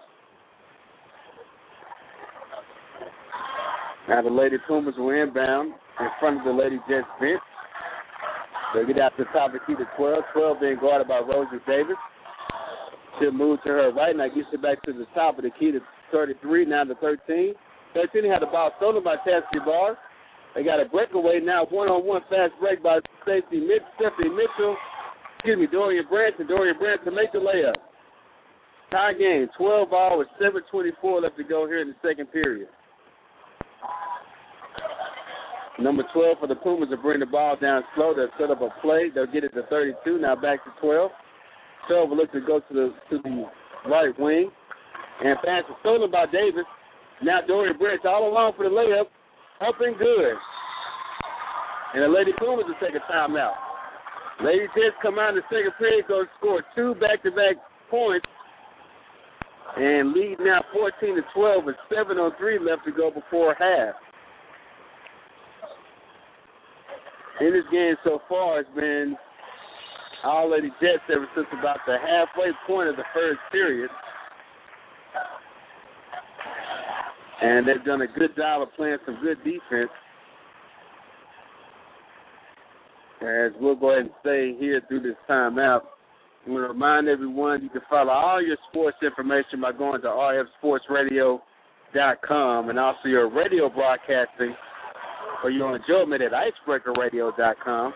Now the Lady Pumas will inbound in front of the Lady Jets bench. They'll get out to the top of the key to 12. 12 being guarded by Rosie Davis. She'll move to her right. Now gets it back to the top of the key to 33. Now to 13. 13 had the ball stolen by Chastity Bars. They got a breakaway now. One-on-one fast break by Stephanie Mitchell. Dorian Branch. And Dorian Branch to make the layup. Tie game. 12-all with 7:24 left to go here in the second period. Number 12 for the Pumas will bring the ball down slow. They'll set up a play. They'll get it to 32. Now back to 12. 12 will look to go to the right wing. And pass is stolen by Davis. Now Dorian Branch all along for the layup. Up and good. And the Lady Pumas will take a timeout. Lady Jets come out in the second period, go score 2 back-to-back points. And lead now 14-12 with 7:03 left to go before half. In this game so far, it's been all Lady Jets ever since about the halfway point of the first period. And they've done a good job of playing some good defense. As we'll go ahead and stay here through this timeout. I'm going to remind everyone you can follow all your sports information by going to rfsportsradio.com and also your radio broadcasting for your enjoyment at icebreakerradio.com.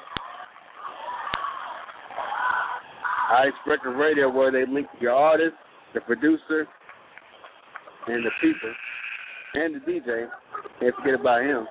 Icebreaker Radio, where they link your artist, the producer, and the people, and the DJ. Can't forget about him.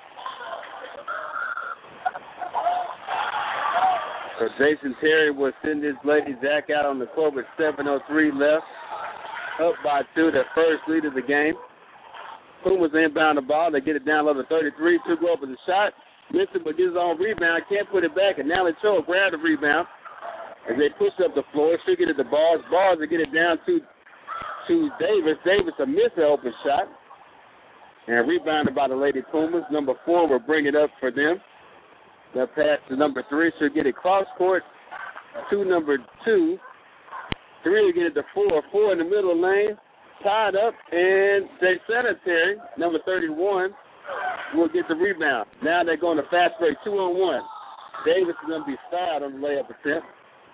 So Jason Terry will send his Lady Jack out on the court with 7:03 left. Up by 2, their first lead of the game. Pumas inbound the ball. They get it down low to 33. 2 go up with a shot. Misses, but gets his own rebound. Can't put it back. And now let's show grab the rebound. As they push up the floor, she'll get it to Bars. Bars will get it down to Davis. Davis will miss an open shot. And rebounded by the Lady Pumas. Number 4 will bring it up for them. They'll pass to number 3. She'll get it cross court to number 2. 3 will get it to 4. 4 in the middle lane. Tied up. And Jay Sanitary, number 31, will get the rebound. Now they're going to fast break 2-on-1. Davis is going to be fouled on the layup attempt.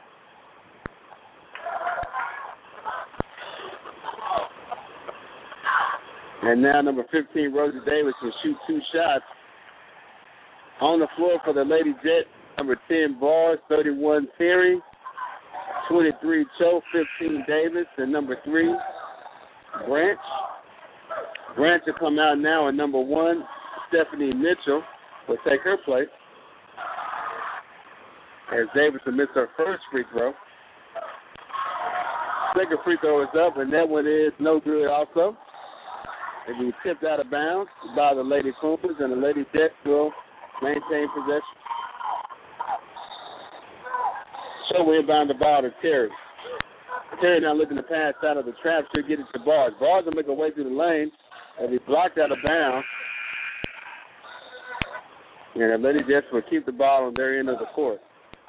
And now number 15, Rosie Davis, will shoot 2 shots. On the floor for the Lady Jet, number 10, Bars, 31, Terry, 23, Cho, 15, Davis, and number 3, Branch. Branch will come out now at number 1, Stephanie Mitchell will take her place. As Davis will miss her first free throw. Second free throw is up, and that one is no good also. It'll be tipped out of bounds by the Lady Pumas, and the Lady Jets will maintain possession. So we inbound the ball to Terry. Terry now looking to pass out of the trap. She'll get it to Bars. Bars will make her way through the lane as he blocked out of bounds. And the Lady Jets will keep the ball on their end of the court.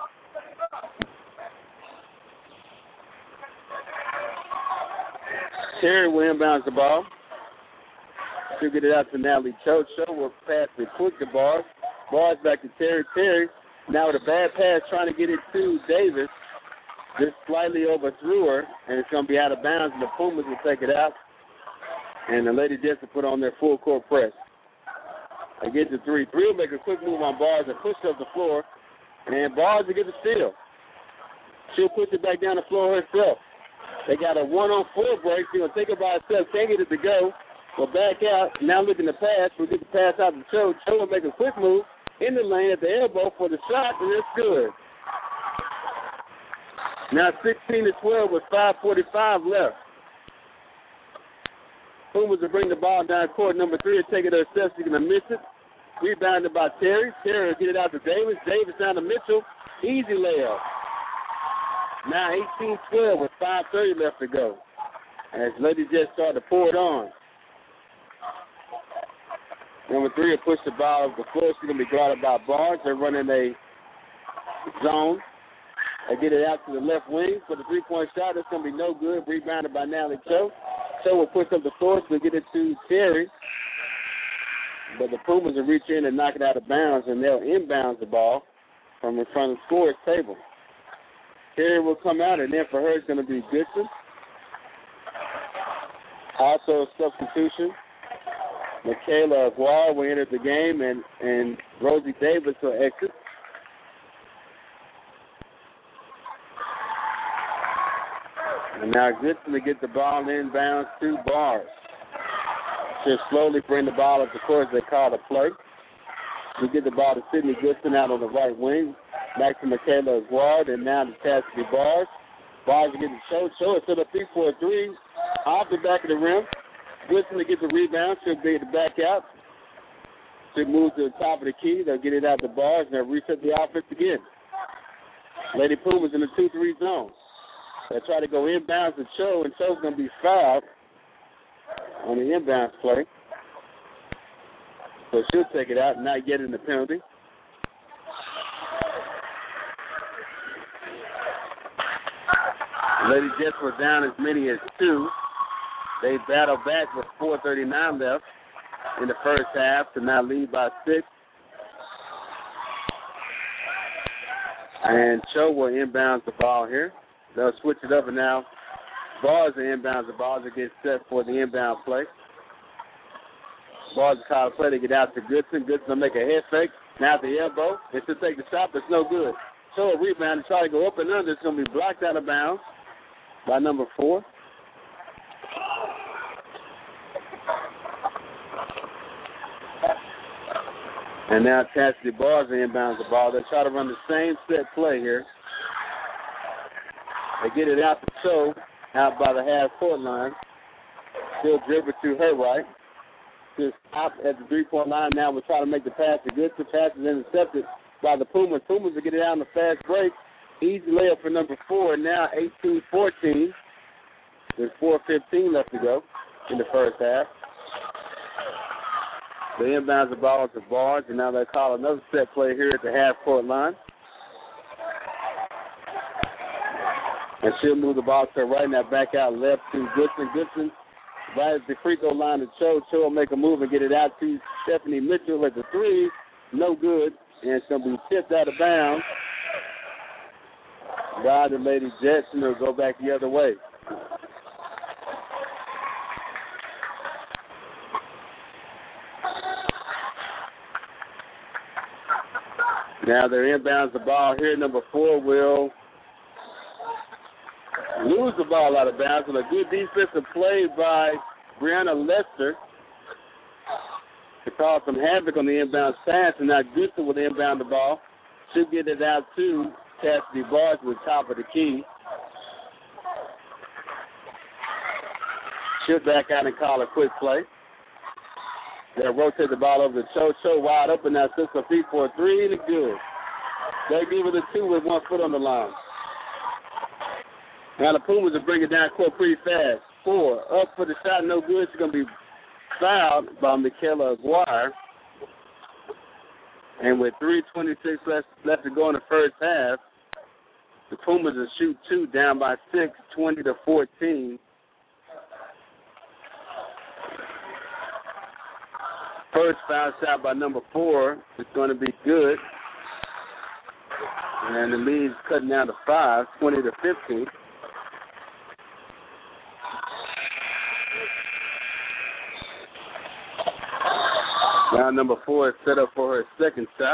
Terry will inbound the ball. She'll get it out to Natalie Cho. Cho will pass it quick to Bars. Bars back to Terry. Terry now with a bad pass trying to get it to Davis. Just slightly overthrew her, and it's going to be out of bounds, and the Pumas will take it out. And the Lady Jets will put on their full court press. They get to 3. 3 will make a quick move on Bars and push up the floor. And Bars will get the steal. She'll push it back down the floor herself. They got a 1-on-4 break. She's going to take it by herself. Can't get it to go. Will back out. Now looking to pass. We'll get the pass out to Cho. Cho will make a quick move in the lane at the elbow for the shot, and it's good. Now 16-12 with 5:45 left. Pumas will bring the ball down court. Number 3 will take it to herself. She's going to miss it. Rebounded by Terry. Terry will get it out to Davis. Davis down to Mitchell. Easy layup. Now 18-12 with 5:30 left to go. As Lady Jets start to pour it on. Number 3 will push the ball over the floor. She's going to be guarded by Barnes. They're running a zone. They get it out to the left wing for the three-point shot. It's going to be no good. Rebounded by Natalie Cho. Cho will push up the floor. She'll get it to Terry. But the Pumas will reach in and knock it out of bounds, and they'll inbound the ball from in front of the scorer's table. Terry will come out, and then for her it's going to be Goodson. Also a substitution. Michaela Aguirre will enter the game, and Rosie Davis will exit. And now Goodson to get the ball inbounds to Bars. She'll slowly bring the ball up the court as they call the play. We get the ball to Sydney Goodson out on the right wing. Back to Michaela Aguirre, and now to Cassidy Bars. Bars will get the show. Show it to the 3-4-3 off the back of the rim. Goodson to get the rebound. She'll be able to back out. She'll move to the top of the key. They'll get it out to Bars, and they'll reset the offense again. Lady Pumas in the 2-3 zone. They'll try to go inbounds to Cho, and Cho's going to be fouled on the inbounds play. So she'll take it out, not getting the penalty. Lady Jets were down as many as 2. They battled back with 4:39 left in the first half to now lead by 6. And Cho will inbound the ball here. They'll switch it up, and now Bars will inbound the ball to get set for the inbound play. Bars will call the play to get out to Goodson. Goodson will make a head fake. Now at the elbow. It should take the shot, but it's no good. Cho a rebound and try to go up and under. It's going to be blocked out of bounds by number 4. And now Cassidy Bars inbounds the ball. They try to run the same set play here. They get it out to Cho, out by the half-court line. She'll dribble to her right. She'll stop at the 3-point line. Now we'll try to make the pass. The good pass is intercepted by the Pumas. Pumas will get it out on the fast break. Easy layup for number 4. Now 18-14. There's 4:15 left to go in the first half. They inbounds the ball to Barnes, and now they call another set play here at the half-court line. And she'll move the ball to her right now, back out left to Goodson. Goodson right at the free throw line to Cho. Cho will make a move and get it out to Stephanie Mitchell at the 3. No good, and it's going to be tipped out of bounds by the Lady Jets, and they'll go back the other way. Now they're inbounds the ball here. Number 4 will lose the ball out of bounds with a good defensive play by Brianna Lester to cause some havoc on the inbound pass, and now Goodson will inbound the ball. She'll get it out to Cassidy Bars with the top of the key. She'll back out and call a quick play. They'll rotate the ball over to Cho. Cho wide open now, 6 for 3-4-3, and it's good. They give it a 2 with 1 foot on the line. Now the Pumas will bring it down court pretty fast. 4 up for the shot, no good. She's going to be fouled by Michaela Aguirre. And with 3:26 left to go in the first half, the Pumas will shoot 2 down by 6, 20-14. First foul shot by number 4 is going to be good. And the lead's cutting down to 5, 20-15. Now number 4 is set up for her second shot.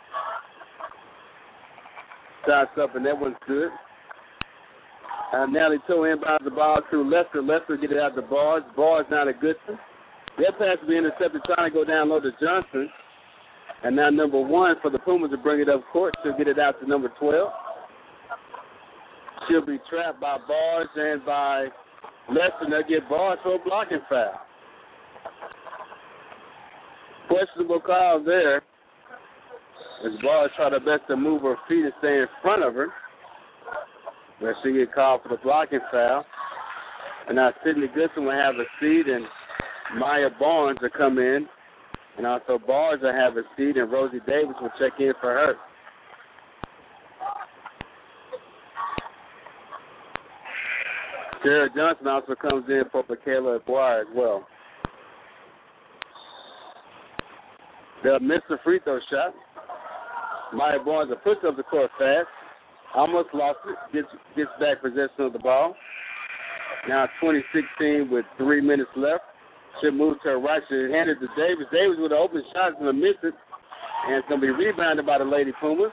Shots up, and that one's good. Natalie Cho inbounds the ball to Lester. Lester get it out to Bars. Bars now to Goodson. That pass will be intercepted, trying to go down low to Johnson. And now number 1 for the Pumas to bring it up court. She'll get it out to number 12. She'll be trapped by Bars and by Lester. They'll get Bars for a blocking foul. Questionable call there. As Ball tried her best to move her feet and stay in front of her. But she get called for the blocking foul. And now Sydney Goodson will have a seat, and Maya Barnes will come in. And also Barnes will have a seat, and Rosie Davis will check in for her. Sarah Johnson also comes in for Michaela Aguirre as well. They'll miss the free throw shot. Maya Barnes will push up the court fast. Almost lost it. Gets back possession of the ball. Now 20-16 with 3 minutes left. Should move to her right. She handed to Davis. Davis with an open shot is going to miss it. And it's going to be rebounded by the Lady Pumas.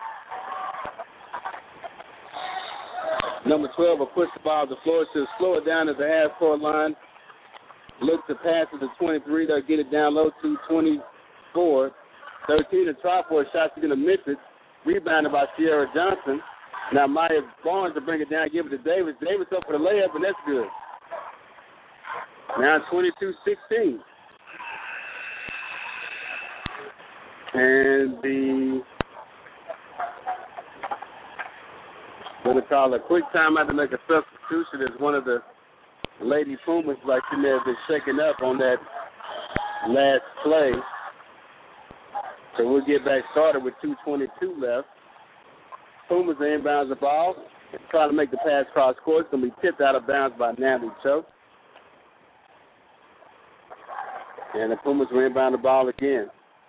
Number 12 will push the ball to the floor. She'll slow it down at the half-court line. Look to pass it to 23. They'll get it down low to 24. 13 to try for a shot. She's going to miss it. Rebounded by Sierra Johnson. Now Maya Barnes will bring it down, give it to Davis. Davis up for the layup, and that's good. Now 22-16. And going to call a quick timeout to make a substitution as one of the Lady Pumas, like she may have been shaken up on that last play. So we'll get back started with 2:22 left. Pumas are inbounds the ball. Trying to make the pass cross court. It's going to be tipped out of bounds by Natalie Cho. And the Pumas will inbound the ball again.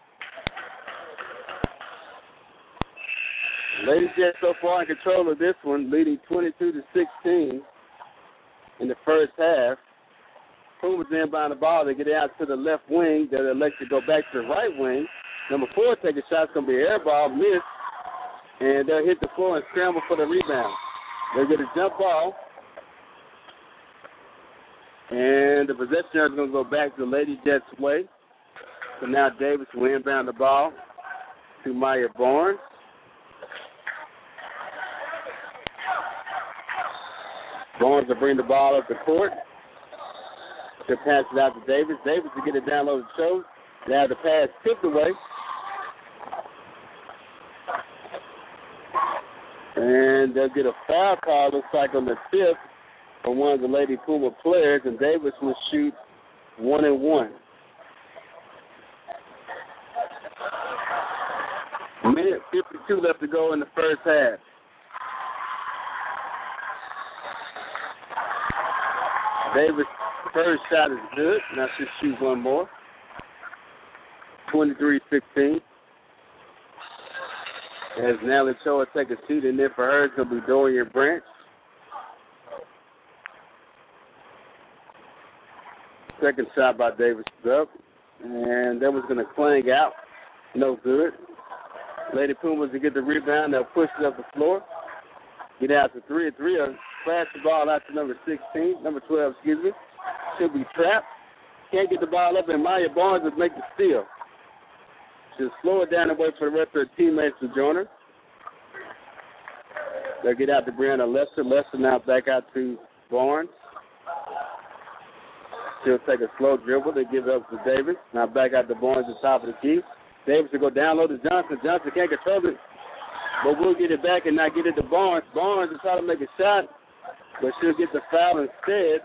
Lady Jets so far in control of this one, leading 22-16 in the first half. Pumas inbound the ball. They get out to the left wing. They'll elect to go back to the right wing. Number 4 take a shot. It's going to be an air ball, miss. And they'll hit the floor and scramble for the rebound. They'll get a jump ball. And the possession is going to go back to the Lady Jets' way. So now Davis will inbound the ball to Maya Barnes. Barnes will bring the ball up the court. They'll pass it out to Davis. Davis will get it down low to Cho. They have the pass tipped away. And they'll get a foul call, looks like, on the tip for one of the Lady Puma players, and Davis will shoot 1-1. Minute 52 left to go in the first half. Davis' first shot is good. Now she'll shoot one more. 23-16. As Natalie Cho will take a seat, and then for her, it's going to be Dorian Branch. Second shot by Davis is up. And that was going to clang out. No good. Lady Pumas to get the rebound. They'll push it up the floor. Get out to 3. 3 will flash the ball out to number 16. Number 12, excuse me. She'll be trapped. Can't get the ball up, and Maya Barnes will make the steal. She'll slow it down and wait for the rest of her teammates to join her. They'll get out to Brianna Lester. Lester now back out to Barnes. She'll take a slow dribble. They give it up to Davis. Now back out to Barnes at the top of the key. Davis will go down low to Johnson. Johnson can't control it, but we'll get it back and not get it to Barnes. Barnes will try to make a shot, but she'll get the foul instead.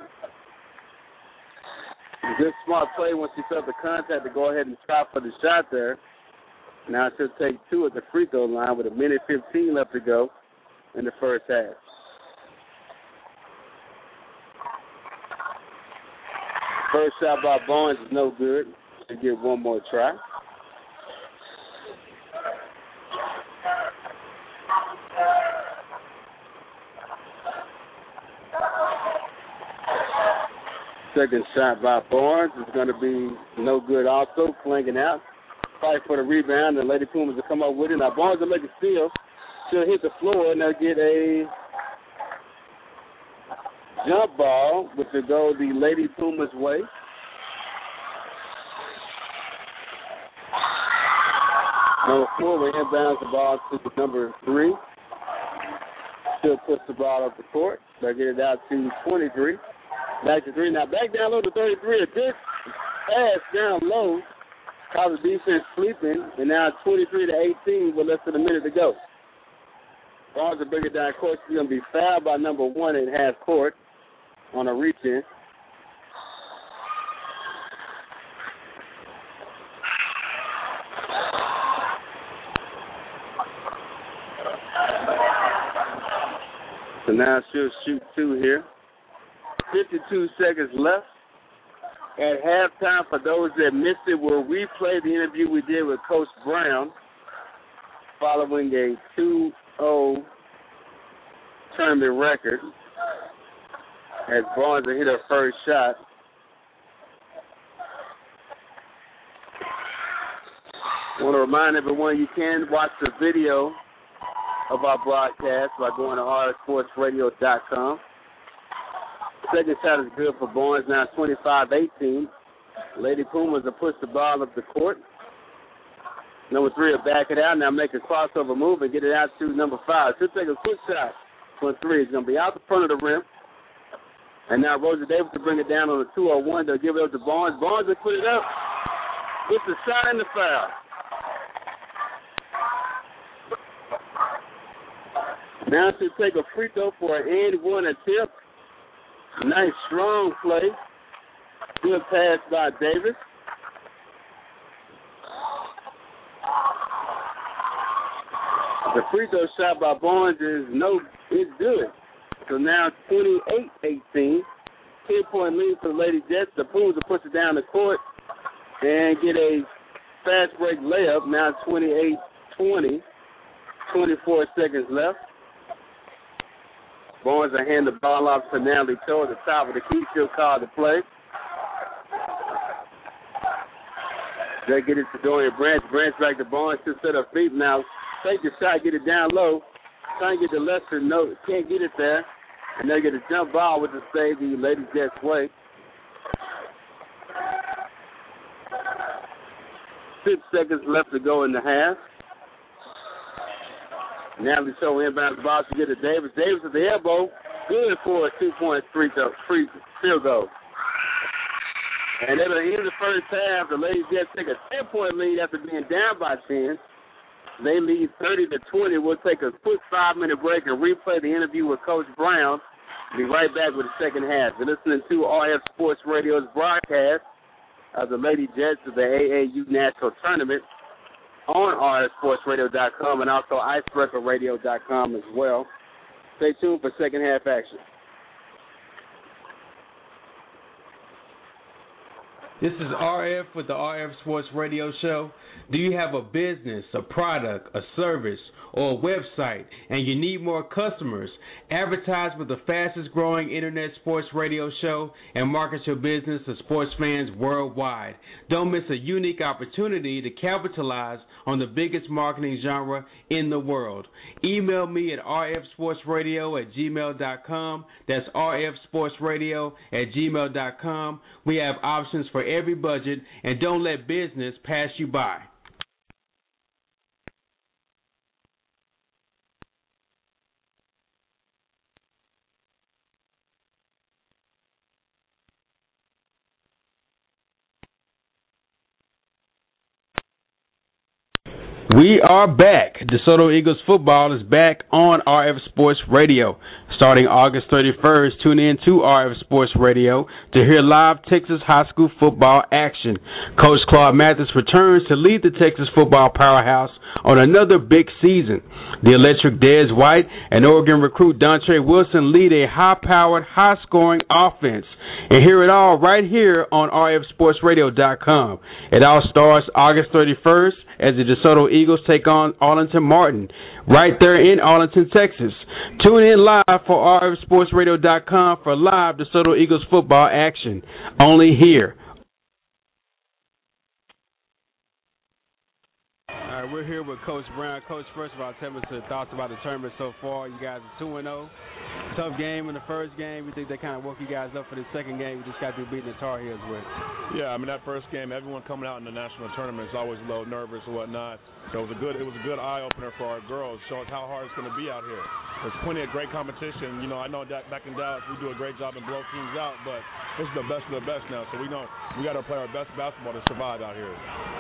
A good smart play once she felt the contact to go ahead and try for the shot there. Now she'll take 2 at the free throw line with 1:15 left to go in the first half. First shot by Barnes is no good. She'll get one more try. Second shot by Barnes is going to be no good also, flinging out. Fight for the rebound, and Lady Pumas will come up with it. Now Barnes will make a steal. She'll hit the floor, and they'll get a jump ball, which will go the Lady Pumas' way. Number 4 will inbound the ball to number 3. She'll push the ball up the court. They'll get it out to 23. Back to 3. Now back down low to 33. A good pass down low Cause the defense sleeping, and now 23-18 with less than a minute to go. Barnes will bring it down court. She's going to be fouled by number 1 at half court on a reach-in. So now she'll shoot 2 here. 52 seconds left. At halftime, for those that missed it, we'll replay the interview we did with Coach Brown following a 2-0 tournament record as Barnes hit her first shot. I want to remind everyone you can watch the video of our broadcast by going to rsportsradio.com. Second shot is good for Barnes, now 25-18. Lady Pumas will push the ball up the court. Number 3 will back it out, now make a crossover move and get it out to number 5. She'll take a quick shot for 3. It's going to be out the front of the rim. And now Rosa Davis will bring it down on a 2-on-1. They'll give it up to Barnes. Barnes will put it up. It's the shot and the foul. Now she'll take a free throw for an and 1 attempt. Nice, strong play. Good pass by Davis. The free throw shot by Barnes is good. So now 28-18. 10-point lead for the Lady Jets. The Pumas will push it down the court and get a fast break layup. Now 28-20. 24 seconds left. Barnes will hand the ball off to Natalie Toe at the top of the key. She'll call the play. They get it to Dorian Branch. Branch back to Barnes to set her feet. Now take the shot, get it down low. Try and get the Lester. No, can't get it there. And they get a jump ball with the save the Lady Jets way. 6 seconds left to go in the half. Natalie Toe inbounds the ball to get to Davis. Davis at the elbow. Good for a 2-point free field goal. And at the end of the first half, the Lady Jets take a 10-point lead after being down by 10. They lead 30-20. We'll take a quick 5-minute break and replay the interview with Coach Brown. Be right back with the second half. You're listening to RF Sports Radio's broadcast of the Lady Jets of the AAU National Tournament on rsportsradio.com and also icebreakerradio.com as well. Stay tuned for second half action. This is RF with the RF Sports Radio Show. Do you have a business, a product, a service, or a website, and you need more customers? Advertise with the fastest growing internet sports radio show and market your business to sports fans worldwide. Don't miss a unique opportunity to capitalize on the biggest marketing genre in the world. Email me at rfsportsradio@gmail.com. That's rfsportsradio@gmail.com. We have options for every budget, and don't let business pass you by. We are back. DeSoto Eagles football is back on RF Sports Radio. Starting August 31st, tune in to RF Sports Radio to hear live Texas high school football action. Coach Claude Mathis returns to lead the Texas football powerhouse on another big season. The electric Dez White and Oregon recruit Dontre Wilson lead a high-powered, high-scoring offense. And hear it all right here on rfsportsradio.com. It all starts August 31st as the DeSoto Eagles take on Arlington Martin right there in Arlington, Texas. Tune in live for rfsportsradio.com for live DeSoto Eagles football action. Only here. All right, we're here with Coach Brown. Coach, first of all, tell us your thoughts about the tournament so far. You guys are 2-0. Tough game in the first game. We think they kind of woke you guys up for the second game. We just got through beating the Tar Heels with. Yeah, I mean, that first game, everyone coming out in the national tournament is always a little nervous or whatnot. So it was a good eye-opener for our girls, showing how hard it's going to be out here. There's plenty of great competition. You know, I know that back in Dallas we do a great job and blow teams out, but this is the best of the best now. So we know we got to play our best basketball to survive out here.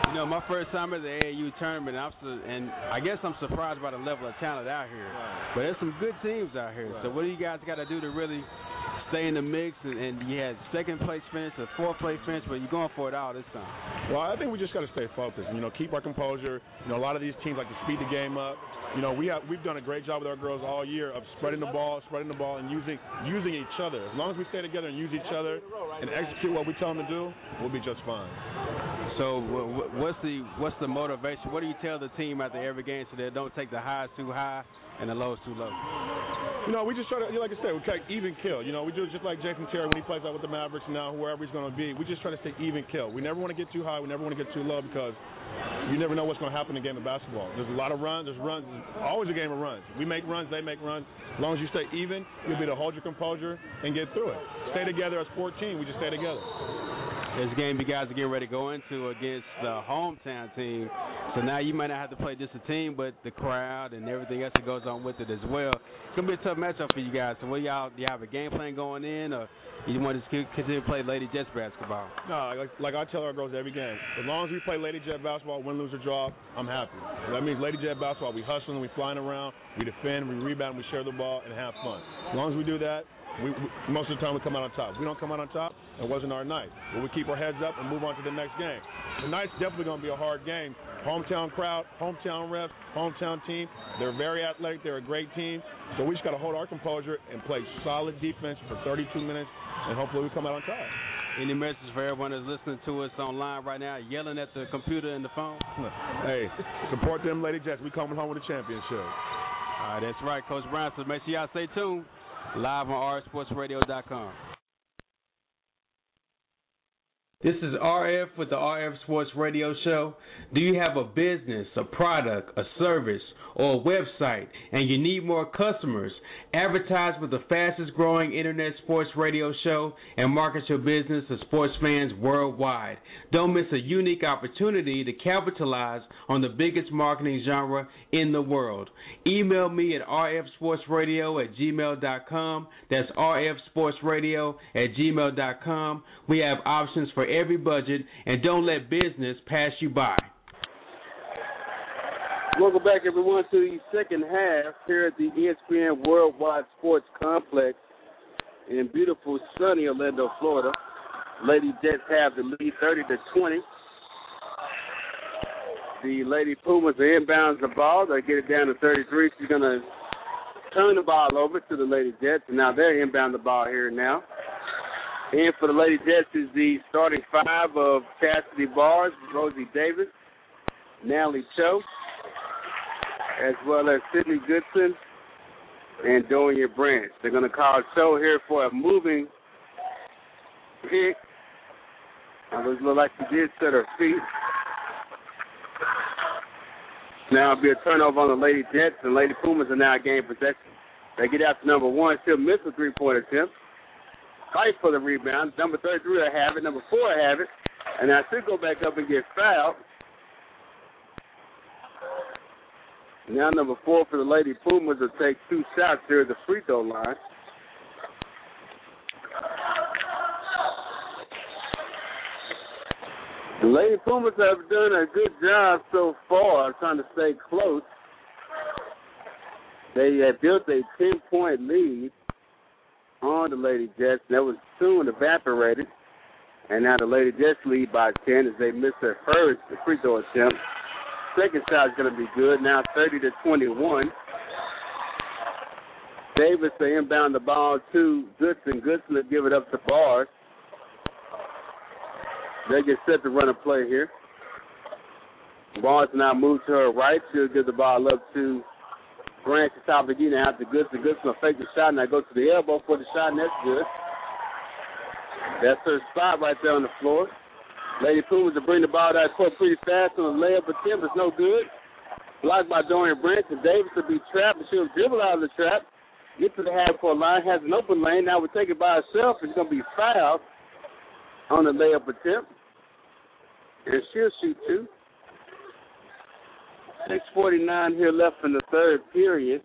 You know, my first time at the AAU tournament, and I guess I'm surprised by the level of talent out here. Right. But there's some good teams out here. Right. So what do you guys got to do to really stay in the mix? And you had second place finish, a fourth place finish, but you're going for it all this time. Well, I think we just got to stay focused. You know, keep our composure. You know, a lot of these teams like to speed the game up. You know, we've done a great job with our girls all year of spreading the ball, and using each other. As long as we stay together and use each other and execute what we tell them to do, we'll be just fine. So what's the motivation? What do you tell the team after every game so they don't take the highs too high and the lows too low? You know, we just try to, like I said, we try to even kill. You know, we do it just like Jason Terry when he plays out with the Mavericks now, whoever he's going to be. We just try to stay even kill. We never want to get too high. We never want to get too low because you never know what's going to happen in a game of basketball. There's a lot of runs. There's always a game of runs. We make runs. They make runs. As long as you stay even, you'll be able to hold your composure and get through it. Stay together as 14. We just stay together. This game you guys are getting ready to go into against the hometown team. So now you might not have to play just a team, but the crowd and everything else that goes on with it as well. It's going to be a tough matchup for you guys. So do you have a game plan going in, or you want to continue to play Lady Jets basketball? No, like I tell our girls every game, as long as we play Lady Jet basketball, win, lose, or draw, I'm happy. That means Lady Jet basketball, we hustling, we flying around, we defend, we rebound, we share the ball, and have fun. As long as we do that, we most of the time we come out on top. If we don't come out on top, it wasn't our night. But we keep our heads up and move on to the next game. Tonight's definitely going to be a hard game. Hometown crowd, hometown refs, hometown team. They're very athletic. They're a great team. So we just got to hold our composure and play solid defense for 32 minutes, and hopefully we come out on top. Any message for everyone that's listening to us online right now, yelling at the computer and the phone? Hey, support them Lady Jets. We coming home with a championship. All right, that's right, Coach Brown. So make sure y'all stay tuned. Live on rfsportsradio.com. This is RF with the RF Sports Radio Show. Do you have a business, a product, a service, or a website, and you need more customers? Advertise with the fastest growing internet sports radio show and market your business to sports fans worldwide. Don't miss a unique opportunity to capitalize on the biggest marketing genre in the world. Email me at rfsportsradio@gmail.com. That's rfsportsradio@gmail.com. We have options for every budget, and don't let business pass you by. Welcome back, everyone, to the second half here at the ESPN Worldwide Sports Complex in beautiful, sunny Orlando, Florida. Lady Jets have the lead 30-20. The Lady Pumas are inbounds the ball. They get it down to 33. She's going to turn the ball over to the Lady Jets, and now they're inbound the ball here now. And for the Lady Jets is the starting five of Chastity Bars, Rosie Davis, Natalie Cho, as well as Sydney Goodson and Donia Branch. They're going to call Cho here for a moving pick. It looked like she did set her feet. Now it'll be a turnover on the Lady Jets, and Lady Pumas are now game possession. They get out to number one. She'll miss a three-point attempt. Fight for the rebound. Number 33 will have it. Number 4 will have it. And now she'll go back up and get fouled. Now number 4 for the Lady Pumas will take 2 shots here at the free throw line. The Lady Pumas have done a good job so far trying to stay close. They have built a 10-point lead on the Lady Jets. That was soon evaporated. And now the Lady Jets lead by 10 as they miss their first free throw attempt. Second shot is going to be good. Now 30-21. Davis will inbound the ball to Goodson. Goodson will give it up to Bars. They get set to run a play here. Bars now move to her right. She'll give the ball up to Branch to top again out to Goodson. Goodson will fake the shot and now go to the elbow for the shot, and that's good. That's her spot right there on the floor. Lady Pumas will bring the ball down court pretty fast on a layup attempt. It's no good. Blocked by Dorian Branch, and Davis will be trapped, and she'll dribble out of the trap, get to the half-court line, has an open lane. Now we'll take it by herself. It's going to be fouled on the layup attempt. And she'll shoot 2. 6:49 here left in the third period.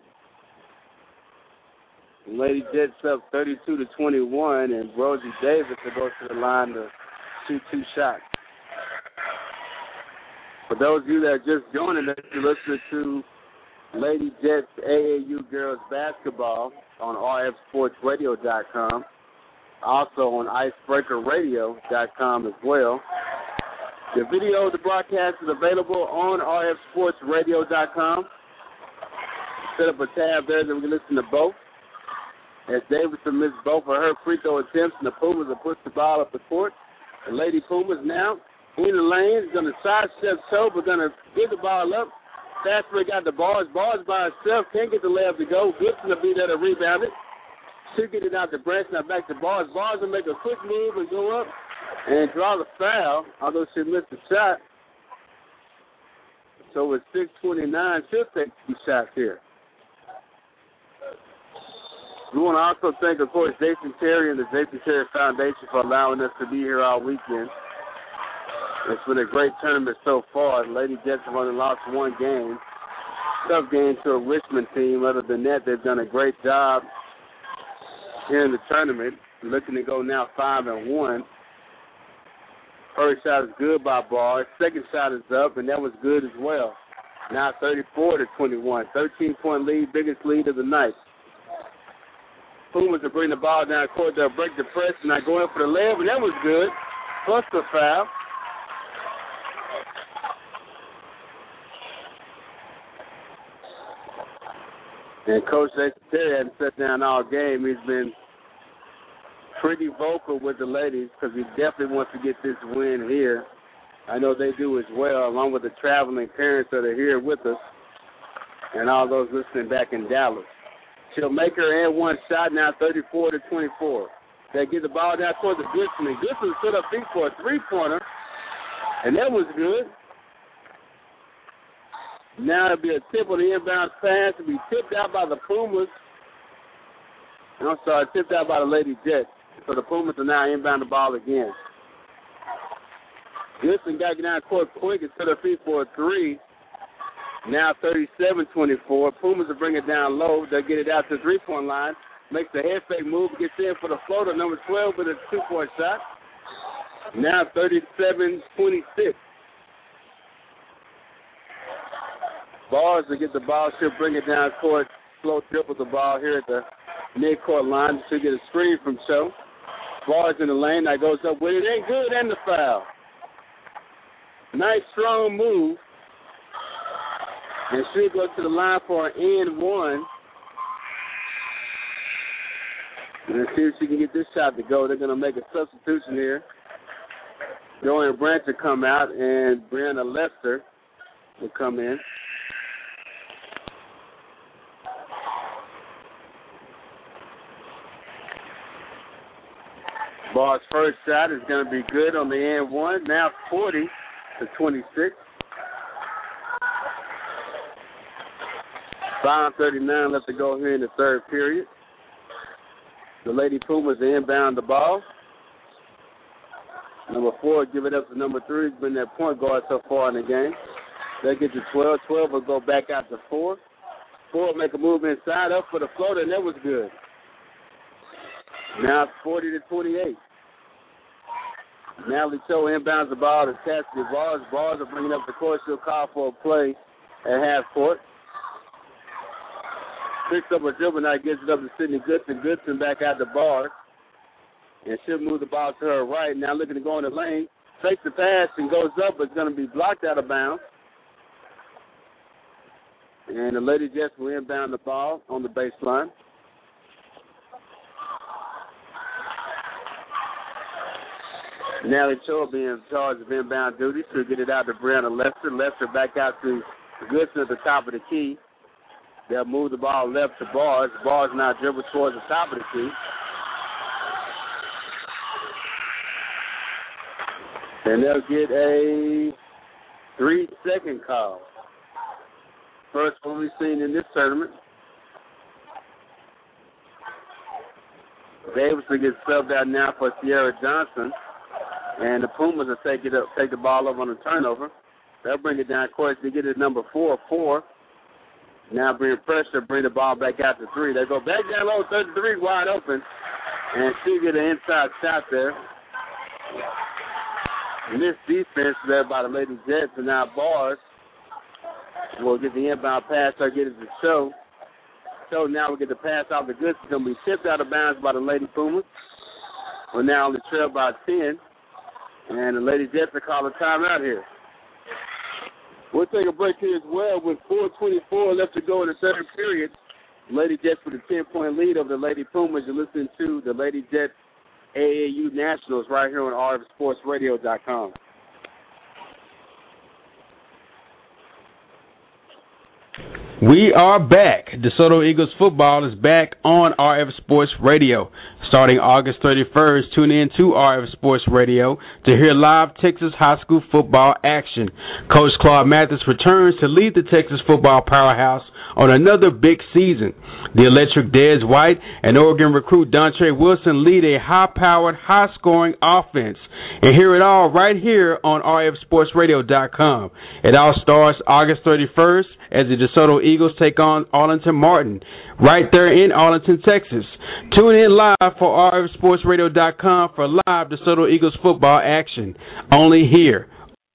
Lady Jets up 32-21, and Rosie Davis will go to the line to shoot 2 shots. For those of you that are just joining us, you're listening to Lady Jets AAU Girls Basketball on rfsportsradio.com. Also on icebreakerradio.com as well. The video of the broadcast is available on rfsportsradio.com. Set up a tab there that we can listen to both. As Davidson missed both of her free throw attempts, and the Pumas have pushed the ball up the court. The Lady Pumas now in the lane, going to sidestep toe, but going to get the ball up. Fast break out the bars. Bars by herself, can't get the layup to go. Gibson will be there to rebound it. She'll get it out to Branch, now back to Bars. Bars will make a quick move and go up and draw the foul, although she missed the shot. So with 6:29, she'll take 2 shots here. We want to also thank, of course, Jason Terry and the Jason Terry Foundation for allowing us to be here all weekend. It's been a great tournament so far. The Lady Jets have only lost 1 game. Tough game to a Richmond team. Other than that, they've done a great job here in the tournament. Looking to go now 5-1. First shot is good by Bars. Second shot is up, and that was good as well. Now 34-21. 13-point lead, biggest lead of the night. Pumas will bring the ball down court. They'll break the press and not go in for the layup, and that was good. Plus the foul. And Coach Jason Terry hadn't sat down all game. He's been pretty vocal with the ladies because he definitely wants to get this win here. I know they do as well, along with the traveling parents that are here with us and all those listening back in Dallas. She'll make her and 1 shot now, 34-24. They get the ball down towards the Gibson, and Gibson stood up feet for a 3-pointer, and that was good. Now it'll be a tip on the inbound pass. It'll be tipped out by the Pumas. I'm sorry, tipped out by the Lady Jets. So the Pumas are now inbound the ball again. Gibson got to get down court quick and set her feet for a 3. Now 37-24. Pumas will bring it down low. They'll get it out to the 3-point line. Makes the head fake move, gets in for the floater. Number 12 with a 2-point shot. Now 37-26. Bars will get the ball. She'll bring it down court. Slow dribble the ball here at the mid-court line. She'll get a screen from Cho. Bars in the lane. That goes up with it. Ain't good, and the foul. Nice, strong move. And she'll go to the line for an and 1. And see if she can get this shot to go. They're going to make a substitution here. Dorian Branch will come out, and Brianna Lester will come in. Ball's first shot is going to be good on the and 1. Now 40-26. 5:39 left to go here in the third period. The Lady Pumas inbound the ball. Number 4 give it up to number 3. He's been their point guard so far in the game. They get to 12. 12 will go back out to 4. 4 will make a move inside, up for the floater, and that was good. Now it's 40-28. Natalie Cho inbounds the ball to Cassidy Bars. Bars are bringing up the court. She'll call for a play at half court. Picks up a dribble, now gets it up to Sydney Goodson. Goodson back out the bar. And she'll move the ball to her right. Now looking to go in the lane. Takes the pass and goes up, but it's going to be blocked out of bounds. And the Lady Jets will inbound the ball on the baseline. Natalie Cho will be in charge of inbound duty. She'll get it out to Brianna Lester. Lester back out to Goodson at the top of the key. They'll move the ball left to Bars. Bars now dribble towards the top of the key. And they'll get a 3-second call. First one we've seen in this tournament. Davidson gets subbed out now for Sierra Johnson. And the Pumas will take the ball up on a turnover. They'll bring it down court to get it number 4. Now bring pressure, bring the ball back out to 3. They go back down low, 33 wide open. And she get an inside shot there. Missed defense led by the Lady Jets, and now Bars will get the inbound pass. Or get it to Show. So now we get the pass off the goods. It's going to be tipped out of bounds by the Lady Pumas. We're now on the trail by 10. And the Lady Jets are calling timeout here. We'll take a break here as well with 4:24 left to go in the third period. Lady Jets with a 10-point lead over the Lady Pumas. You're listening to the Lady Jets AAU Nationals right here on rfsportsradio.com. We are back. DeSoto Eagles football is back on RF Sports Radio. Starting August 31st, tune in to RF Sports Radio to hear live Texas high school football action. Coach Claude Mathis returns to lead the Texas football powerhouse on another big season. The electric Dez White and Oregon recruit Dontre Wilson lead a high-powered, high-scoring offense. And hear it all right here on rfsportsradio.com. It all starts August 31st as the DeSoto Eagles take on Arlington Martin right there in Arlington, Texas. Tune in live for rfsportsradio.com for live DeSoto Eagles football action. Only here.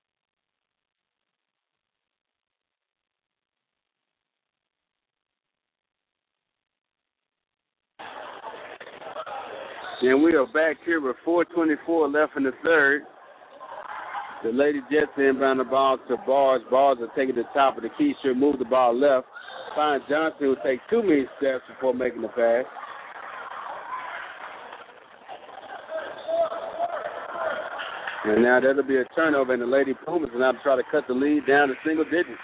And we are back here with 4:24 left in the third. The Lady Jets inbound the ball to Bars. Bars are taking the top of the key. Should move the ball left. Find Johnson will take too many steps before making the pass. And now that'll be a turnover, and the Lady Pumas will now try to cut the lead down to single digits.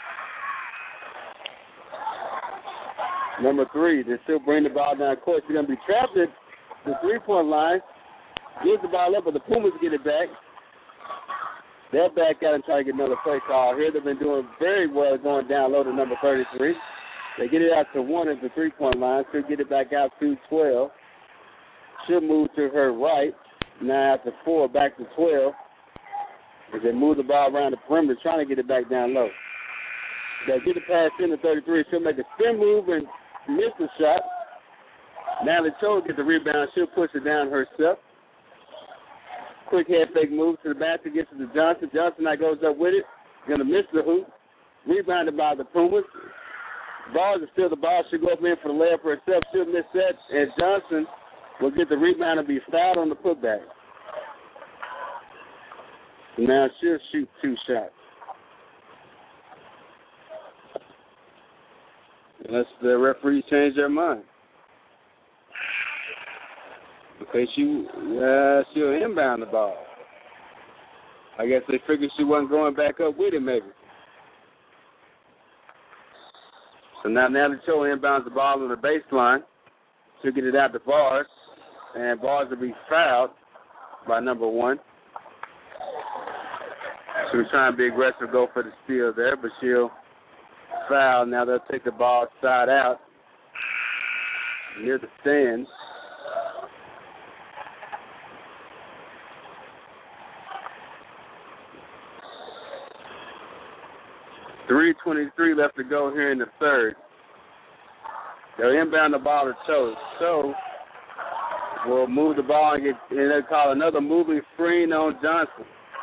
Number 3, they still bring the ball down court. She's going to be trapped at the three-point line. Gives the ball up, but the Pumas get it back. They're back out and try to get another play call here. They've been doing very well going down low to number 33. They get it out to 1 at the three-point line. She'll get it back out to 12. She'll move to her right. Now after 4, back to 12. As they move the ball around the perimeter, trying to get it back down low. They get the pass in to 33. She'll make a spin move and miss the shot. Natalie Cho will get the rebound. She'll push it down herself. Quick head fake move to the basket, gets it to Johnson. Johnson now goes up with it. Going to miss the hoop. Rebounded by the Pumas. Bars is still the ball. She'll go up in for the layup for herself. She'll miss that. And Johnson will get the rebound and be fouled on the putback. Now she'll shoot 2 shots. Unless the referees change their mind. Okay, she'll inbound the ball. I guess they figured she wasn't going back up with it, maybe. So now Natalie Cho inbounds the ball on the baseline. She'll get it out to Bars, and Bars will be fouled by number 1. She was trying to be aggressive, go for the steal there, but she'll foul. Now they'll take the ball side out near the stands. .3:23 left to go here in the third. They'll inbound the ball to Cho. Cho will move the ball and they'll call another moving screen on Johnson.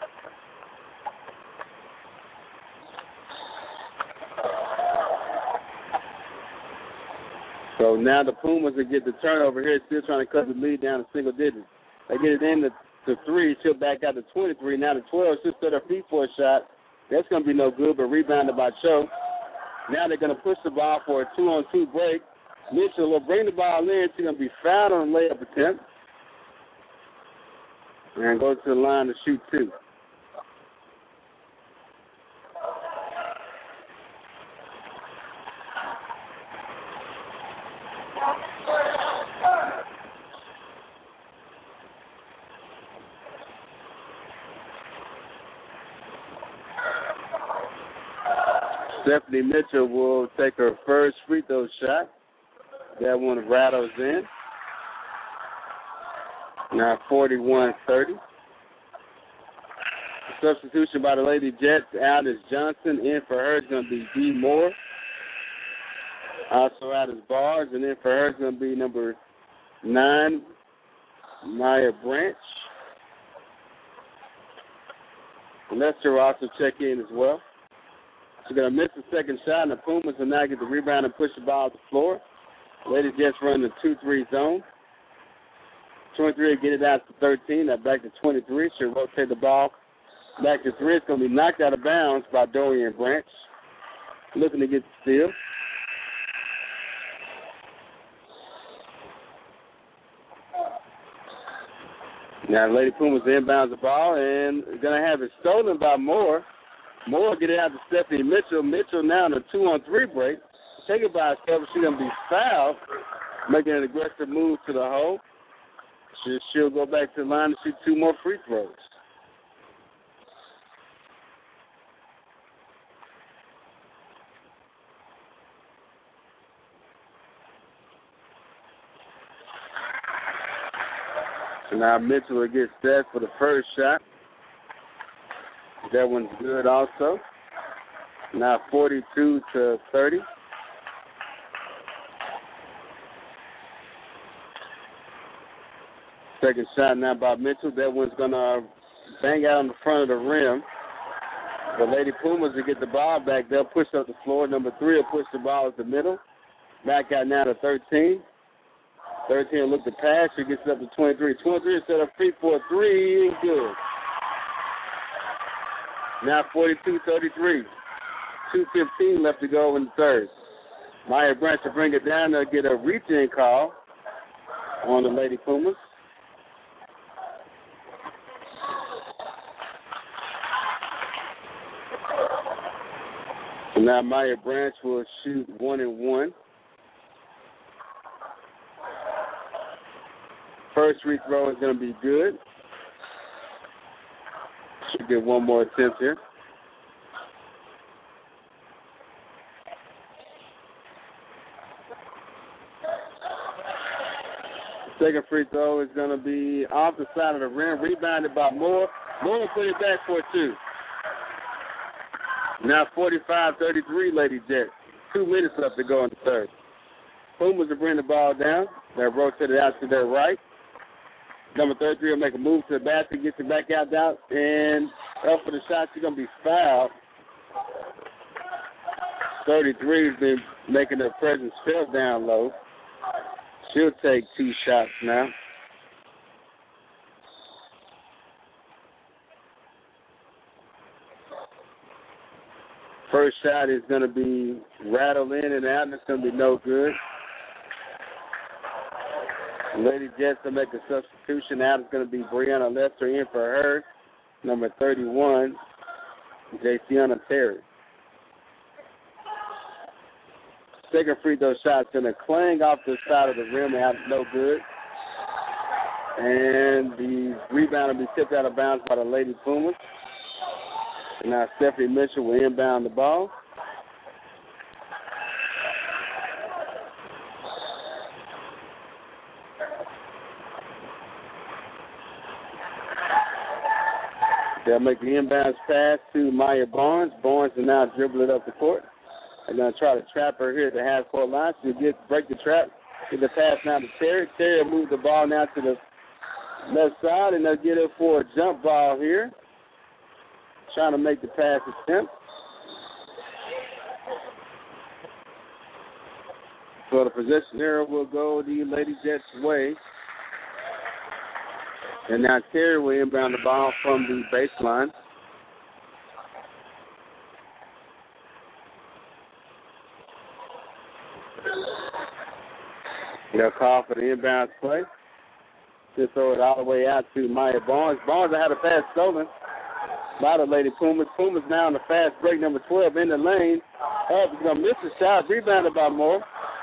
So now the Pumas will get the turnover here, still trying to cut the lead down to single digits. They get it in to 3. She'll back out to 23. Now to 12. She'll set her feet for a shot. That's going to be no good, but rebounded by Cho. Now they're going to push the ball for a 2-on-2 break. Mitchell will bring the ball in. She's going to be fouled on the layup attempt. And go to the line to shoot 2. Stephanie Mitchell will take her first free throw shot. That one rattles in. Now 41-30. Substitution by the Lady Jets. Out is Johnson. In for her is going to be D. Moore. Also out is Bars. And in for her is going to be number 9, Maya Branch. Lester will also check in as well. She's going to miss the second shot, and the Pumas will now get the rebound and push the ball to the floor. Lady Jets run the 2-3 zone. 23 will get it out to 13. Now back to 23. She'll rotate the ball back to 3. It's going to be knocked out of bounds by Dorian Branch. Looking to get the steal. Now Lady Pumas inbounds the ball and going to have it stolen by Moore. Moore get it out to Stephanie Mitchell. Mitchell now in a 2-on-3 break. Take it by herself. She's going to be fouled, making an aggressive move to the hole. She'll go back to the line and shoot 2 more free throws. So now Mitchell will get set for the first shot. That one's good also. Now 42-30. Second shot now by Mitchell. That one's going to bang out on the front of the rim. The Lady Pumas will get the ball back. They'll push up the floor. Number 3 will push the ball at the middle. Back out now to 13. 13 will look to pass. She gets it up to 23. 23 set up free for a 3. Good. Now 42-33. 2:15 left to go in the third. Maya Branch will bring it down. They'll get a reach-in call on the Lady Pumas. So now Maya Branch will shoot 1-1. First free throw is going to be good. Should get one more attempt here. Second free throw is going to be off the side of the rim, rebounded by Moore. Moore will put it back for 2. Now 45-33, Lady Jets. 2 minutes left to go in the third. Pumas will bring the ball down. They'll rotate it out to their right. Number 33 will make a move to the basket, gets it back out, and up for the shot. She's going to be fouled. 33 has been making her presence feel down low. She'll take 2 shots now. First shot is going to be rattled in and out, and it's going to be no good. Lady Jets will make a substitution. Out is going to be Brianna Lester in for her. Number 31, Jayciana Terry. Second free throw shot's going to clang off the side of the rim. Out, no good. And the rebound will be tipped out of bounds by the Lady Pumas. And now Stephanie Mitchell will inbound the ball. They'll make the inbounds pass to Maya Barnes. Barnes will now dribble it up the court. They're going to try to trap her here at the half-court line. She'll break the trap, get the pass now to Terry. Terry will move the ball now to the left side, and they'll get it for a jump ball here. Trying to make the pass attempt. So the possession here will go the Lady Jets' way. And now Terry will inbound the ball from the baseline. They'll call for the inbound play. Just throw it all the way out to Maya Barnes. Barnes had a pass stolen by the Lady Pumas. Pumas now on the fast break, number 12 in the lane. Up, he's going to miss the shot. Rebounded by Moore.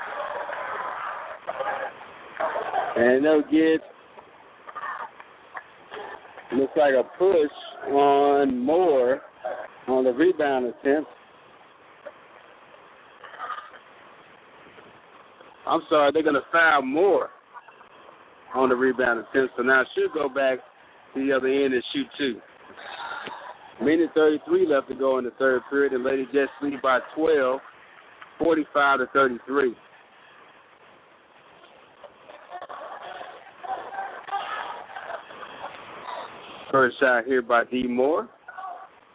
And they'll get, looks like a push on Moore on the rebound attempt. I'm sorry, they're going to foul Moore on the rebound attempt. So now she'll go back to the other end and shoot 2. Minute 33 left to go in the third period, and Lady Jets lead by 12, 45-33. First shot here by D. Moore.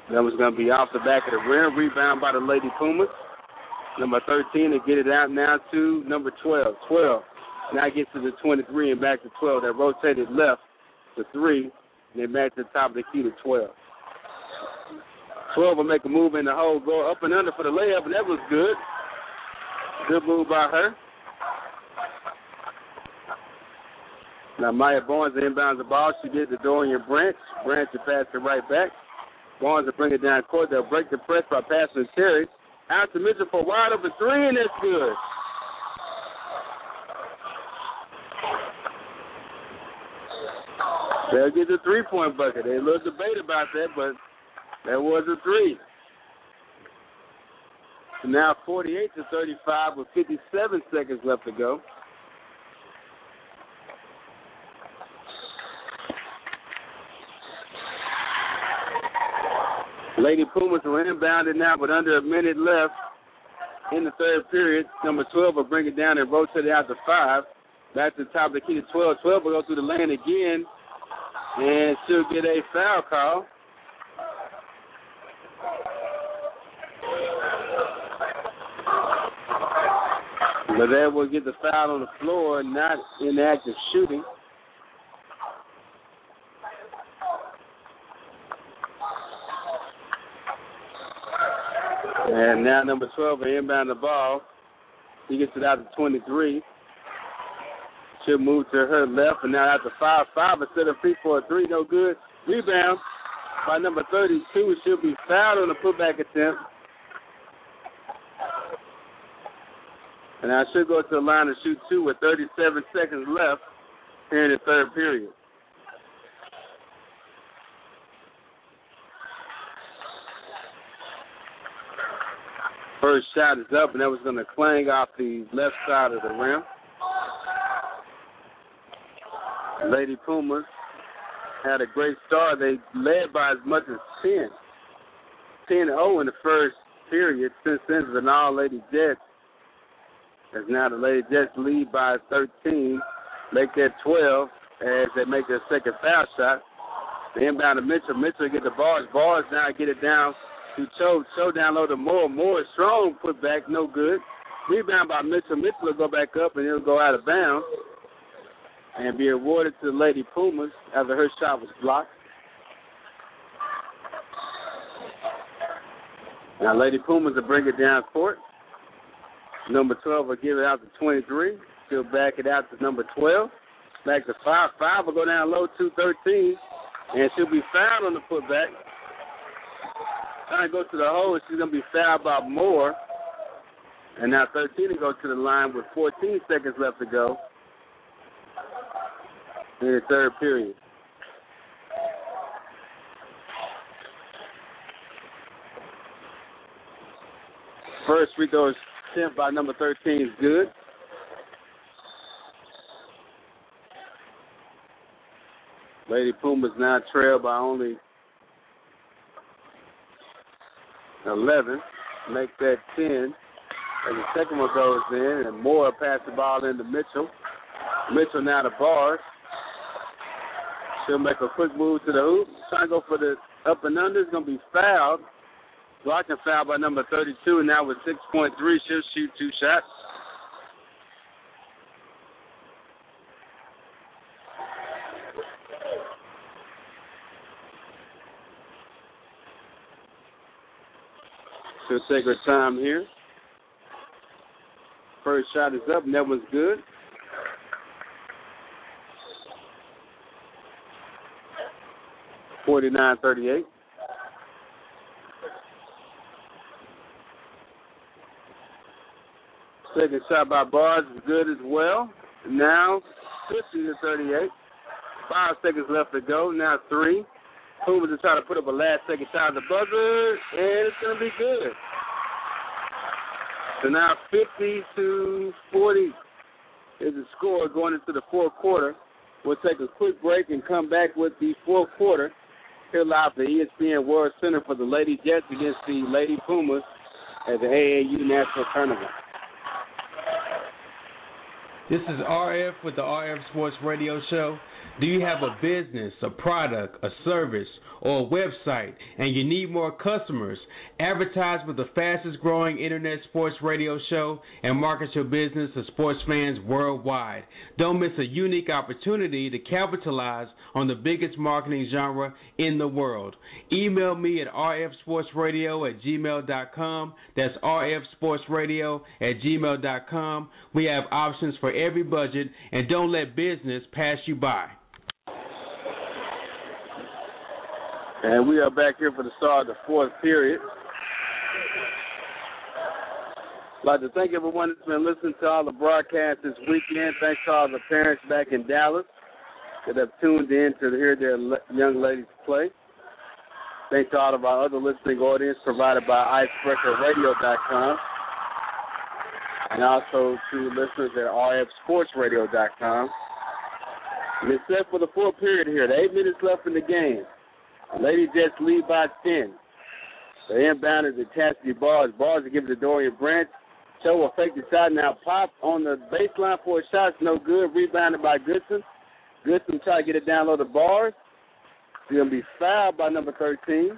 That was going to be off the back of the rim. Rebound by the Lady Pumas. Number 13 to get it out now to number 12. 12 now gets to the 23 and back to 12. That rotated left to 3 and then back to the top of the key to 12. 12 will make a move in the hole, go up and under for the layup, and that was good. Good move by her. Now Maya Barnes inbounds the ball. She did the Dorian Branch. Branch will pass it right back. Barnes will bring it down court. They'll break the press by passing to Terry. Out to Mitchell for a wide open 3, and that's good. They'll get the 3-point bucket. There's a little debate about that, but that was a 3. So now 48-35 with 57 seconds left to go. Lady Pumas are inbounded now, but under a minute left in the third period. Number 12 will bring it down and rotate it out to 5. Back to the top of the key to 12. 12 will go through the lane again and she'll get a foul call. But that will get the foul on the floor, not inactive shooting. And now number 12 will inbound the ball. He gets it out to 23. She'll move to her left, and now out to 5-5 instead of free for a 3. No good. Rebound by number 32. She'll be fouled on the putback attempt. And I should go to the line to shoot 2 with 37 seconds left here in the third period. First shot is up, and that was going to clang off the left side of the rim. Lady Pumas had a great start. They led by as much as 10. 10-0 in the first period. Since then, it's an all-Lady Jets. As now the Lady Jets lead by 13. Make that 12 as they make their second foul shot. The inbound to Mitchell. Mitchell get the bars. Bars now get it down to Cho. Cho down low to Moore. Moore strong put back. No good. Rebound by Mitchell. Mitchell will go back up and he'll go out of bounds and be awarded to the Lady Pumas after her shot was blocked. Now Lady Pumas will bring it down court. Number 12 will give it out to 23. She'll back it out to number 12. Back to 5. 5 will go down low to 13. And she'll be fouled on the putback. Trying to go to the hole. She's going to be fouled by Moore. And now 13 will go to the line with 14 seconds left to go in the third period. First free throw is attempt by number 13 is good. Lady Pumas now trail by only 11. Make that 10. And the second one goes in, and Moore pass the ball into Mitchell. Mitchell now to Bars. She'll make a quick move to the hoop. Trying to go for the up and under. It's going to be fouled. Blocking foul by number 32. And now with 6.3, she'll shoot 2 shots. She'll take her time here. First shot is up, and that was good. (49-38). Second shot by Bars is good as well. Now 50-38. 5 seconds left to go. Now 3. Pumas is trying to put up a last-second shot at the buzzer, and it's going to be good. So now 50-40 is the score going into the fourth quarter. We'll take a quick break and come back with the fourth quarter here live at the ESPN World Center for the Lady Jets against the Lady Pumas at the AAU National Tournament. This is RF with the RF Sports Radio Show. Do you have a business, a product, a service, or a website, and you need more customers? Advertise with the fastest growing internet sports radio show and market your business to sports fans worldwide. Don't miss a unique opportunity to capitalize on the biggest marketing genre in the world. Email me at rfsportsradio@gmail.com. That's rfsportsradio@gmail.com. We have options for every budget, and don't let business pass you by. And we are back here for the start of the fourth period. I'd like to thank everyone that's been listening to all the broadcasts this weekend. Thanks to all the parents back in Dallas that have tuned in to hear their young ladies play. Thanks to all of our other listening audience provided by icebreakerradio.com and also to listeners at rfsportsradio.com. And it's set for the fourth period here. 8 minutes left in the game. Lady Jets lead by 10. The inbound is attached to Bars. Bars will give it to Dorian Branch. Cho will fake the shot. Now pop on the baseline for a shot. It's no good. Rebounded by Goodson. Goodson try to get it down low to Bars. He's going to be fouled by number 13.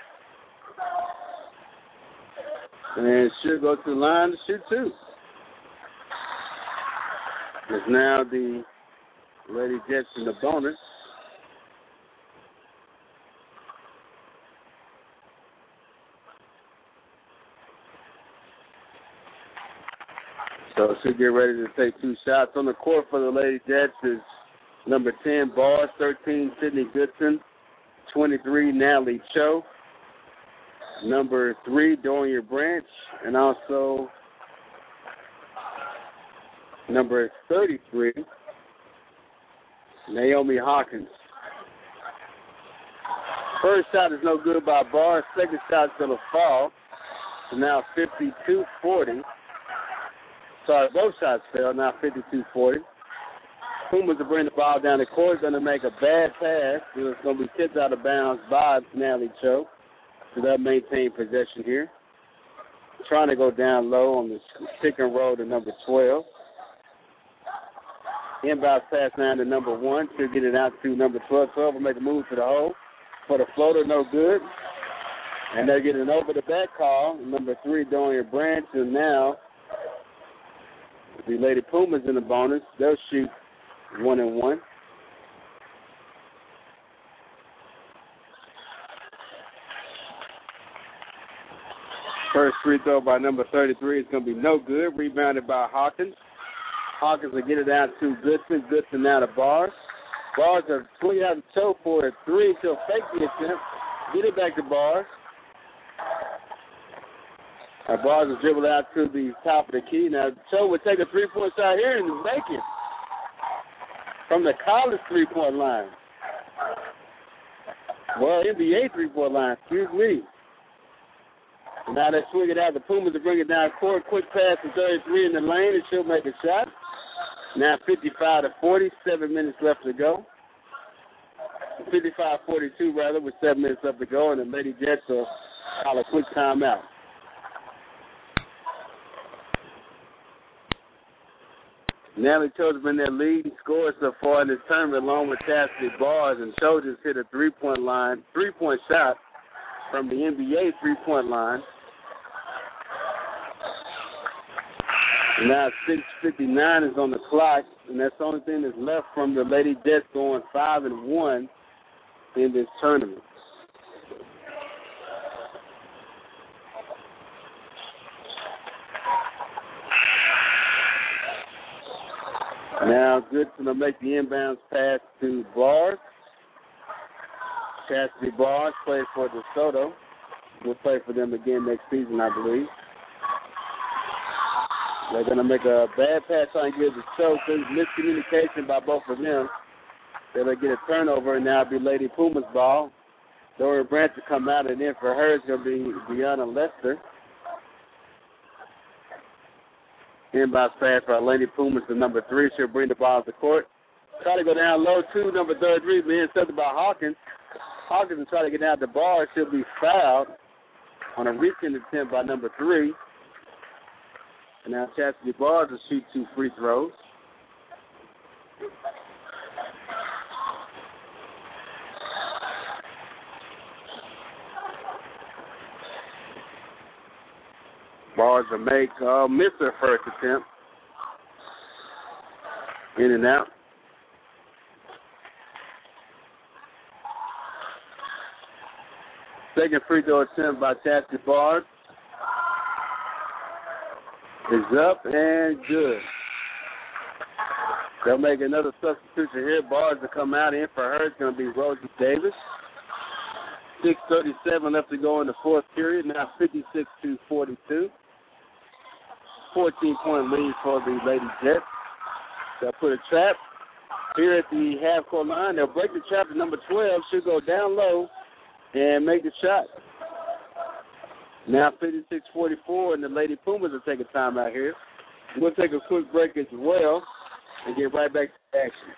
And should go to the line to shoot two. It's now the Lady Jets in the bonus. So she'll get ready to take two shots. On the court for the Lady Jets is number 10, Bars, 13, Sydney Goodson, 23, Natalie Cho, number 3, Dorian Branch, and also number 33, Naomi Hawkins. First shot is no good by Bars. Second shot is going to fall. So now 52-40. Sorry, both shots fell. Now 52-40. Pumas will bring the ball down the court. Going to make a bad pass. It's going to be tipped out of bounds by Natalie Cho. So they'll maintain possession here. Trying to go down low on the pick and roll to number 12. Inbound pass now to number 1. She'll get it out to number 12. 12 will make a move to the hole. For the floater, no good. And they're getting an over-the-back call. Number 3, Dorian Branch. And now the Lady Pumas in the bonus. They'll shoot 1-1. First free throw by number 33 is going to be no good. Rebounded by Hawkins. Hawkins will get it out to Goodson. Goodson now to Bars. Bars are swinging out the toe for a 3. She'll fake the attempt. Get it back to Bars. Bars will dribble out to the top of the key. Now, Cho would take a 3-point shot here and make it from the college 3-point line. Well, NBA 3-point line, excuse me. Now they swing it out. The Pumas to bring it down court. Quick pass to 33 in the lane, and she'll make a shot. Now 55-40, 7 minutes left to go. 55-42, rather, with 7 minutes left to go, and the Lady Jets will call a quick timeout. Natalie Cho's been their leading scorer so far in this tournament, along with Chastity Bars, and Cho just hit a 3-point shot from the NBA 3-point line. Now 6:59 is on the clock, and that's the only thing that's left from the Lady Jets going 5-1 in this tournament. Now Goodson will make the inbounds pass to Bars. Chastity Bars plays for DeSoto. Will play for them again next season, I believe. They're going to make a bad pass trying to give the show. Miscommunication by both of them. They'll get a turnover, and now it'll be Lady Puma's ball. Dorian Branch will come out, and then for her it's going to be Deanna Lester. Inbounds pass for Lady Pumas to number 3. She'll bring the ball to the court. Try to go down low to number 33, but intercepted by Hawkins. Hawkins will try to get out the bar. She'll be fouled on a reaching attempt by number 3. And now Chastity Bars will shoot 2 free throws. Bars to make. Missed her first attempt. In and out. Second free throw attempt by Chastity Bars is up and good. They'll make another substitution here. Bars to come out. In for her is going to be Rosie Davis. 6:37 left to go in the fourth period. Now 56-42. 14-point lead for the Lady Jets. They'll put a trap here at the half-court line. They'll break the trap to number 12. She'll go down low and make the shot. Now 56-44, and the Lady Pumas will take a timeout here. We'll take a quick break as well and get right back to action.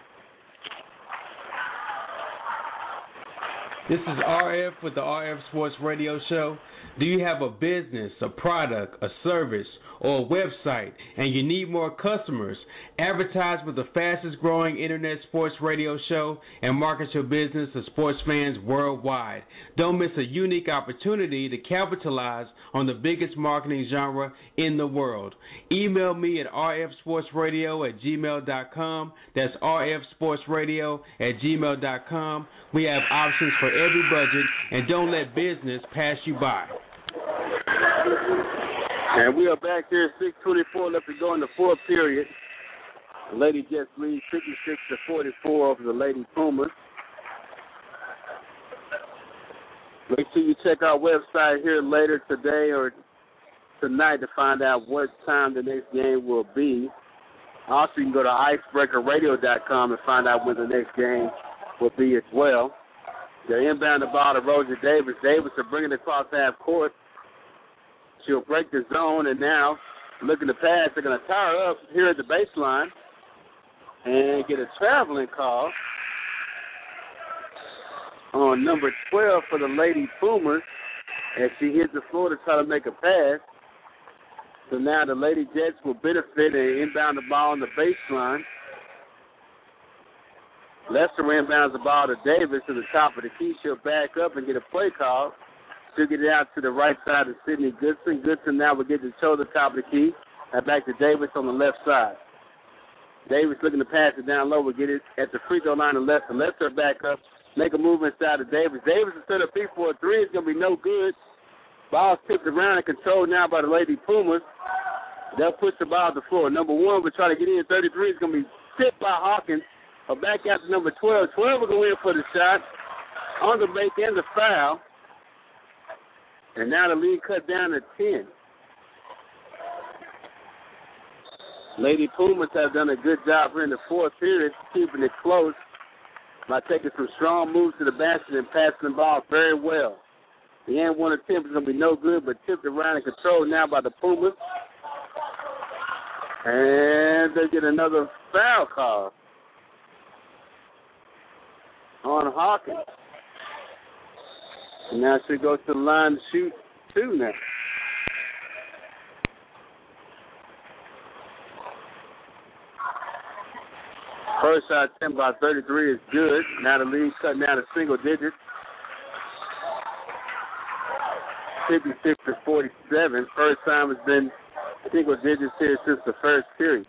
This is RF with the RF Sports Radio Show. Do you have a business, a product, a service, or a website, and you need more customers? Advertise with the fastest growing internet sports radio show and market your business to sports fans worldwide. Don't miss a unique opportunity to capitalize on the biggest marketing genre in the world. Email me at rfsportsradio@gmail.com. That's rfsportsradio@gmail.com. We have options for every budget, and don't let business pass you by. And we are back here, 6:24 left to go in the fourth period. The Lady Jets lead 56-44 over the Lady Pumas. Make sure you check our website here later today or tonight to find out what time the next game will be. Also, you can go to icebreakerradio.com and find out when the next game will be as well. They're inbound the ball to Rosie Davis. Davis are bringing it across half court. She'll break the zone, and now looking to pass. They're going to tie her up here at the baseline and get a traveling call on number 12 for the Lady Pumas as she hits the floor to try to make a pass. So now the Lady Jets will benefit and inbound the ball on the baseline. Lester inbounds the ball to Davis to the top of the key. She'll back up and get a play call. She'll get it out to the right side of Sydney Goodson. Goodson now will get the shoulder top of the key. And back to Davis on the left side. Davis looking to pass it down low. Will get it at the free throw line to Lester. Lester back up. Make a move inside to Davis. Davis instead of P for a three. It's going to be no good. Ball's tipped around and controlled now by the Lady Pumas. They'll push the ball to the floor. Number 1 will try to get in. 33 is going to be tipped by Hawkins. Back out to number 12. 12 will go in for the shot. On the make and the foul. And now the lead cut down to 10. Lady Pumas have done a good job here in the fourth period, keeping it close by taking some strong moves to the basket and passing the ball very well. The end one attempt is going to be no good, but tipped around and controlled now by the Pumas. And they get another foul call on Hawkins. And now she goes to the line to shoot 2 now. First shot attempt by 33 is good. Now the lead cutting down to single digits. 56-47. First time it's been single digits here since the first period.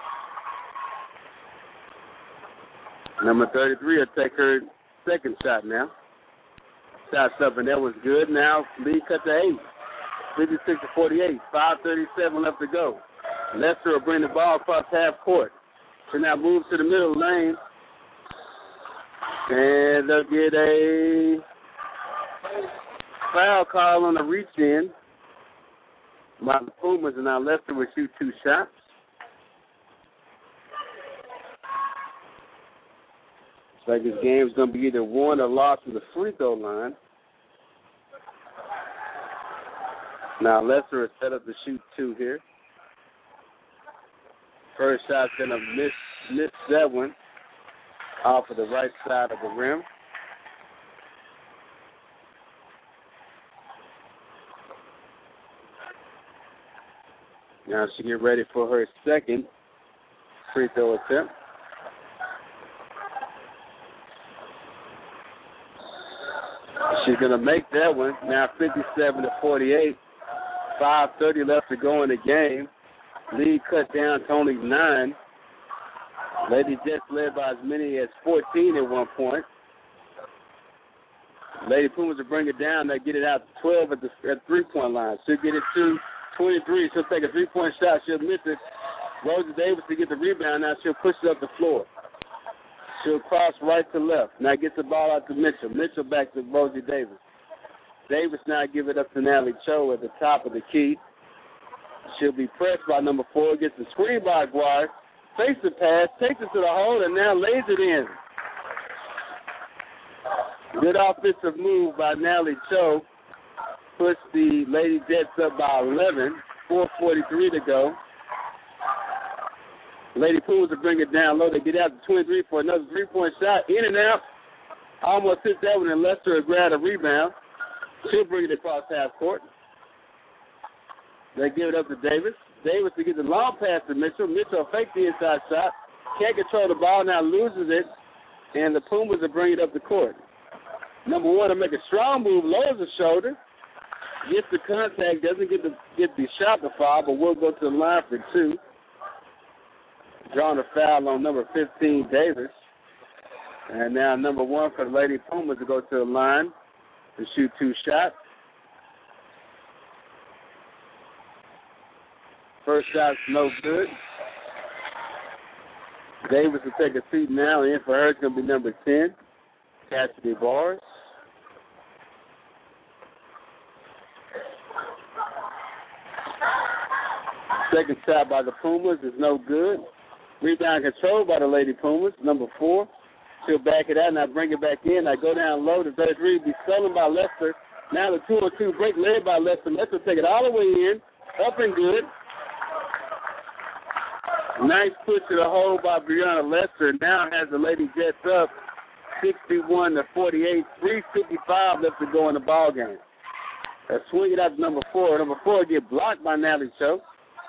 Number 33 will take her second shot now. Shots up, and that was good. Now lead cut to 8. 56-48. 5:37 left to go. Lester will bring the ball across half court. So now move to the middle lane. And they'll get a foul call on the reach in by the Pumas, and now Lester will shoot 2 shots. Looks like this game is going to be either won or lost to the free throw line. Now Lester is set up to shoot 2 here. First shot's going to miss that one off of the right side of the rim. Now she get ready for her second free throw attempt. She's going to make that one. Now 57-48. 5:30 left to go in the game. Lead cut down to only 9. Lady Jets led by as many as 14 at one point. Lady Pumas will bring it down. They get it out to 12 at the three-point line. She'll get it to 23. She'll take a three-point shot. She'll miss it. Rosie Davis to get the rebound. Now she'll push it up the floor. She'll cross right to left. Now gets the ball out to Mitchell. Mitchell back to Rosie Davis. Davis now give it up to Natalie Cho at the top of the key. She'll be pressed by number 4. Gets the screen by Aguirre. Fakes the pass. Takes it to the hole and now lays it in. Good offensive move by Natalie Cho. Puts the Lady Jets up by 11. 4:43 to go. Lady Pumas will bring it down low. They get out to 23 for another three-point shot. In and out. Almost hit that one, and Lester will grab a rebound. She'll bring it across half court. They give it up to Davis. Davis to get the long pass to Mitchell. Mitchell fakes the inside shot. Can't control the ball, now loses it. And the Pumas will bring it up the court. Number 1 to make a strong move, lowers the shoulder. Gets the contact, doesn't get the shot to fall, but will go to the line for 2. Drawing a foul on number 15, Davis. And now number 1 for the Lady Pumas to go to the line to shoot 2 shots. First shot's no good. Davis will take a seat now, and in for her it's going to be number 10, Cassidy Bars. Second shot by the Pumas is no good. Rebound controlled by the Lady Pumas, number 4. She'll back it out and I bring it back in. I go down low to 33, be stolen by Lester. Now the 2-on-2 break led by Lester. Lester take it all the way in, up and good. Nice push to the hole by Brianna Lester. Now has the Lady Jets up 61-48. 3:55 left to go in the ball game. Swing it out to number 4. Number 4 get blocked by Natalie Cho.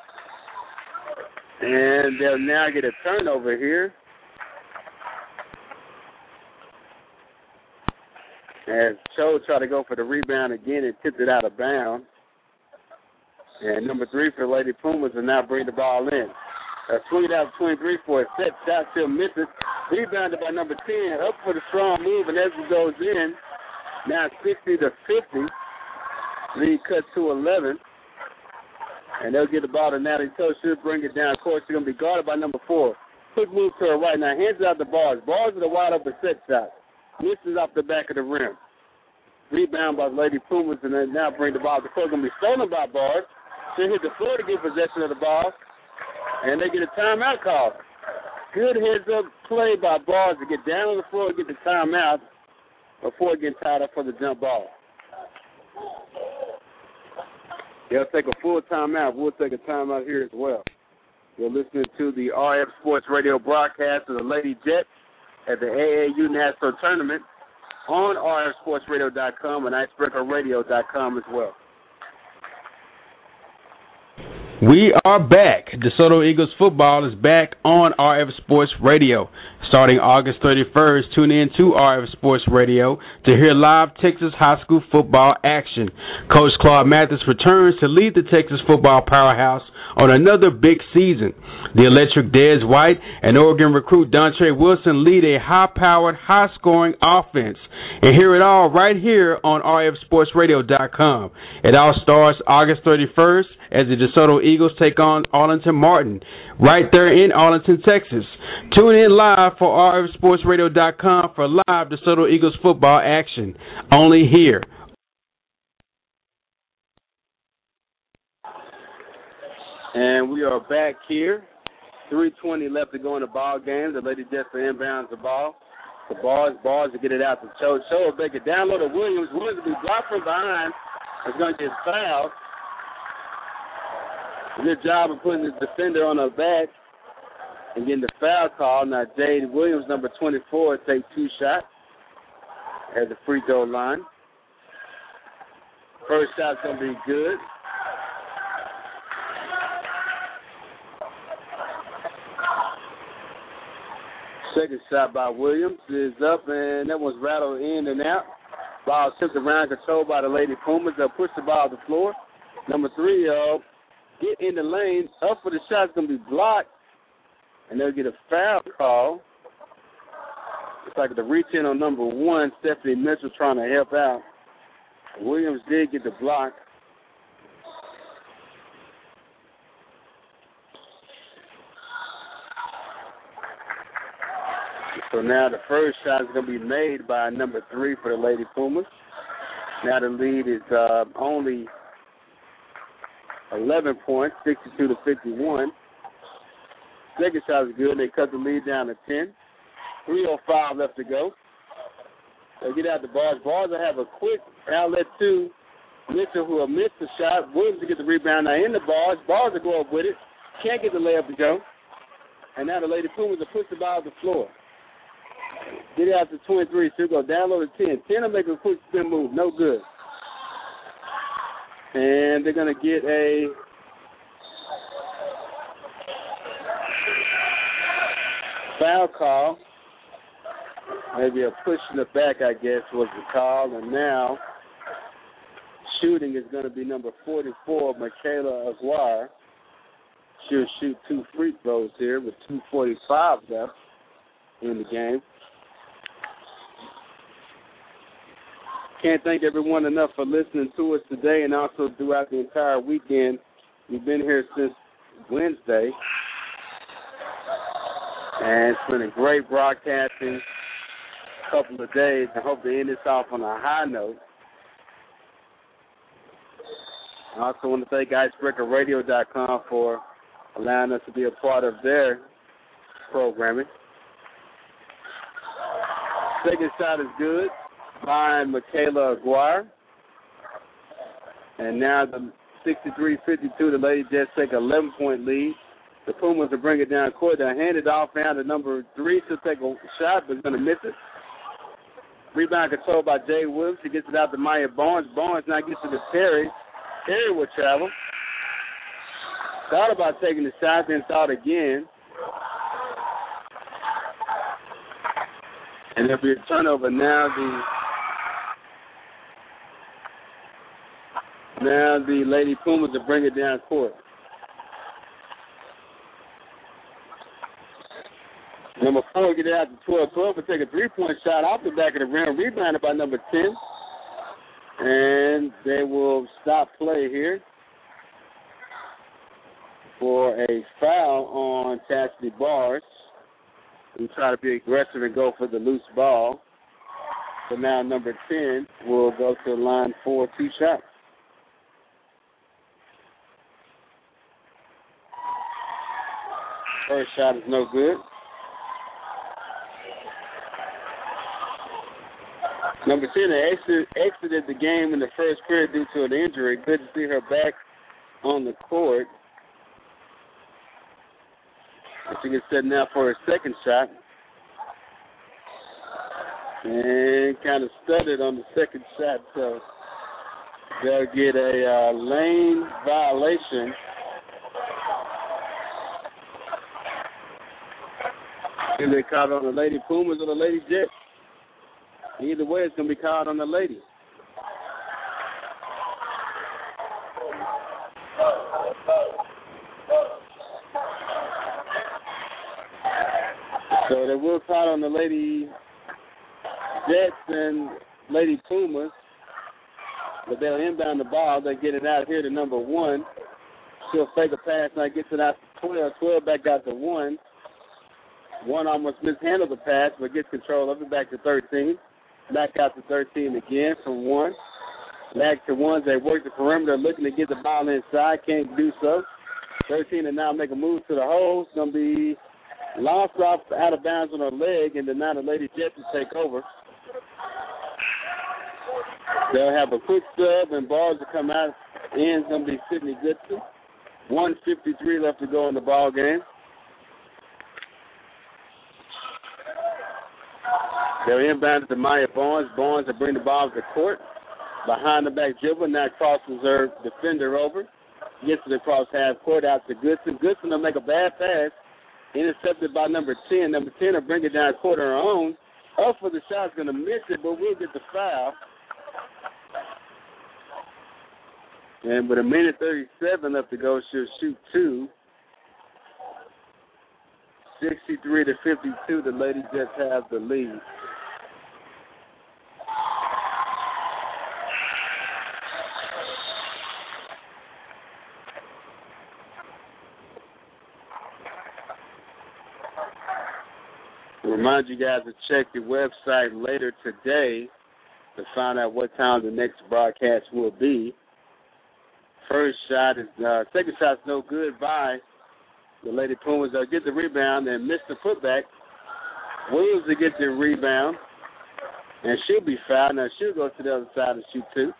And they'll now get a turnover here. As Cho try to go for the rebound again and tipped it out of bounds. And number 3 for Lady Pumas will now bring the ball in. Swing it out to 23 for a set shot. She'll miss it. Rebounded by number 10. Up for the strong move, and as it goes in, now 60-50. Lead cut to 11. And they'll get the ball to Natalie Cho. She'll bring it down. Of course, she's going to be guarded by number 4. Quick move to her right now. Hands it out to Bars. Bars with a wide open set shot. Misses off the back of the rim. Rebound by Lady Pumas, and then now bring the ball to the court. Going to be stolen by Bars. She'll hit the floor to get possession of the ball. And they get a timeout call. Good heads-up play by Bars to get down on the floor and get the timeout before getting tied up for the jump ball. They'll take a full timeout. We'll take a timeout here as well. You're listening to the RF Sports Radio broadcast of the Lady Jets at the AAU National Tournament on rfsportsradio.com and icebreakerradio.com as well. We are back. DeSoto Eagles football is back on RF Sports Radio. Starting August 31st, tune in to RF Sports Radio to hear live Texas high school football action. Coach Claude Mathis returns to lead the Texas football powerhouse on another big season. The electric Dez White and Oregon recruit Dontre Wilson lead a high-powered, high-scoring offense. And hear it all right here on rfsportsradio.com. It all starts August 31st as the DeSoto Eagles take on Arlington Martin right there in Arlington, Texas. Tune in live for rfsportsradio.com for live DeSoto Eagles football action. Only here. And we are back here. 3:20 left to go in the ball game. The Lady Jets inbounds the ball. The Bars to get it out to Cho. Cho will make it down low to Williams. Williams will be blocked from behind. Is going to get fouled. Good job of putting the defender on her back and getting the foul call. Now Jade Williams, number 24, take 2 shots at the free throw line. First shot's going to be good. Second shot by Williams is up, and that one's rattled in and out. Ball tipped around, controlled by the Lady Pumas. They'll push the ball to the floor. Number 3, get in the lane. Up for the shot is going to be blocked, and they'll get a foul call. It's like the reach-in on number 1, Stephanie Mitchell trying to help out. Williams did get the block. So now the first shot is going to be made by number 3 for the Lady Pumas. Now the lead is only 11 points, 62-51. Second shot is good. They cut the lead down to 10. 3:05 left to go. They get out the bars. Bars will have a quick outlet to Mitchell, who will miss the shot. Williams to get the rebound. Now in the bars. Bars will go up with it. Can't get the layup to go. And now the Lady Pumas will push the ball off the floor. Get it out to 23. She'll go down low to 10. 10 will make a quick spin move. No good. And they're going to get a foul call. Maybe a push in the back, I guess, was the call. And now shooting is going to be number 44, Michaela Aguirre. She'll shoot 2 free throws here with 2:45 left in the game. Can't thank everyone enough for listening to us today and also throughout the entire weekend. We've been here since Wednesday. And it's been a great broadcasting couple of days. I hope to end this off on a high note. I also want to thank IcebreakerRadio.com for allowing us to be a part of their programming. Second shot is good by Michaela Aguirre. And now the 63-52, the Lady Jets take an 11-point lead. The Pumas will bring it down court. They'll hand it off now to number 3 to take a shot, but he's going to miss it. Rebound controlled by Jay Williams. He gets it out to Maya Barnes. Barnes now gets it to Terry. Terry will travel. Thought about taking the shot, then thought again. And there'll be a turnover. Now the Lady Pumas will bring it down court. Number 4 get it out to 12. 12 will take a 3-point shot off the back of the rim. Rebounded by number 10. And they will stop play here for a foul on Chastity Bars, who try to be aggressive and go for the loose ball. So now number 10 will go to the line for 2 shots. First shot is no good. Number 10 exited the game in the first period due to an injury. Good to see her back on the court. She gets set now for her second shot. And kind of stuttered on the second shot, so they'll get a lane violation. Either they caught on the Lady Pumas or the Lady Jets. Either way, it's going to be called on the lady. So they will call on the Lady Jets and Lady Pumas. But they'll inbound the ball. They get it out here to number 1. She'll fake a pass. Now gets it out to 12. 12 back out to 1. 1 almost mishandled the pass, but gets control of it back to 13. Back out to 13 again from 1. Back to 1. They work the perimeter looking to get the ball inside. Can't do so. 13 and now make a move to the hole. It's going to be lost off out of bounds on her leg, and then now the Lady Jets will take over. They'll have a quick sub, and balls will come out. End's going to be Sydney Goodson. 1:53 left to go in the ball game. They're inbounded to Maya Barnes. Barnes will bring the ball to the court. Behind the back dribble. Now cross reserve defender over. Gets it across half court out to Goodson. Goodson will make a bad pass. Intercepted by number 10. Number 10 will bring it down court on her own. Up for the shot. Going to miss it, but we'll get the foul. And with a minute 37 left to go, she'll shoot two. 63 to 52, the Lady Jets have the lead. Remind you guys to check the website later today to find out what time the next broadcast will be. First shot is, second shot's no good by the Lady Pumas. They'll get the rebound and miss the putback. Williams will get the rebound, and she'll be fouled. Now she'll go to the other side and shoot two.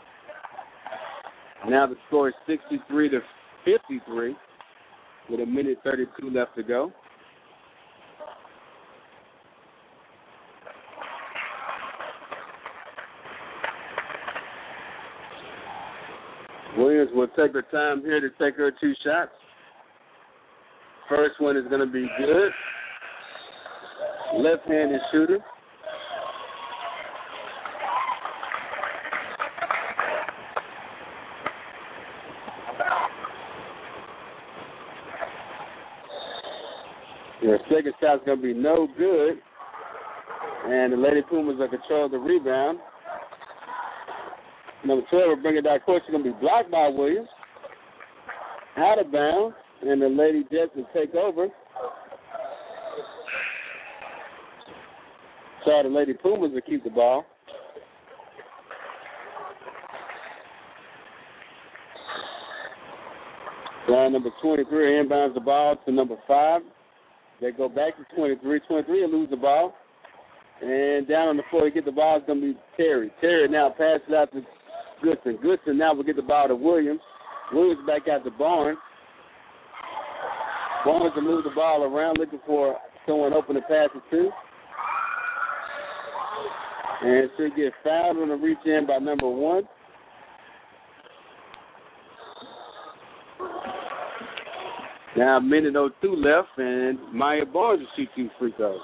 Now the score is 63 to 53 with a minute 32 left to go. Williams will take her time here to take her two shots. First one is going to be good. Left-handed shooter. The second shot's going to be no good. And the Lady Pumas will control the rebound. Number 12 will bring it back court. She's going to be blocked by Williams. Out of bounds. And the Lady Jets will take over. So the Lady Pumas will keep the ball. Line number 23 inbounds the ball to number 5. They go back to 23. 23 will lose the ball. And down on the floor to get the ball is going to be Terry. Terry now passes out to Goodson. Goodson now will get the ball to Williams. Williams back out to Barnes. Barnes will move the ball around looking for someone open to pass it to. And she'll get fouled on the reach in by number 1. Now, a minute 02 left, and Maya Barnes will shoot 2 free throws.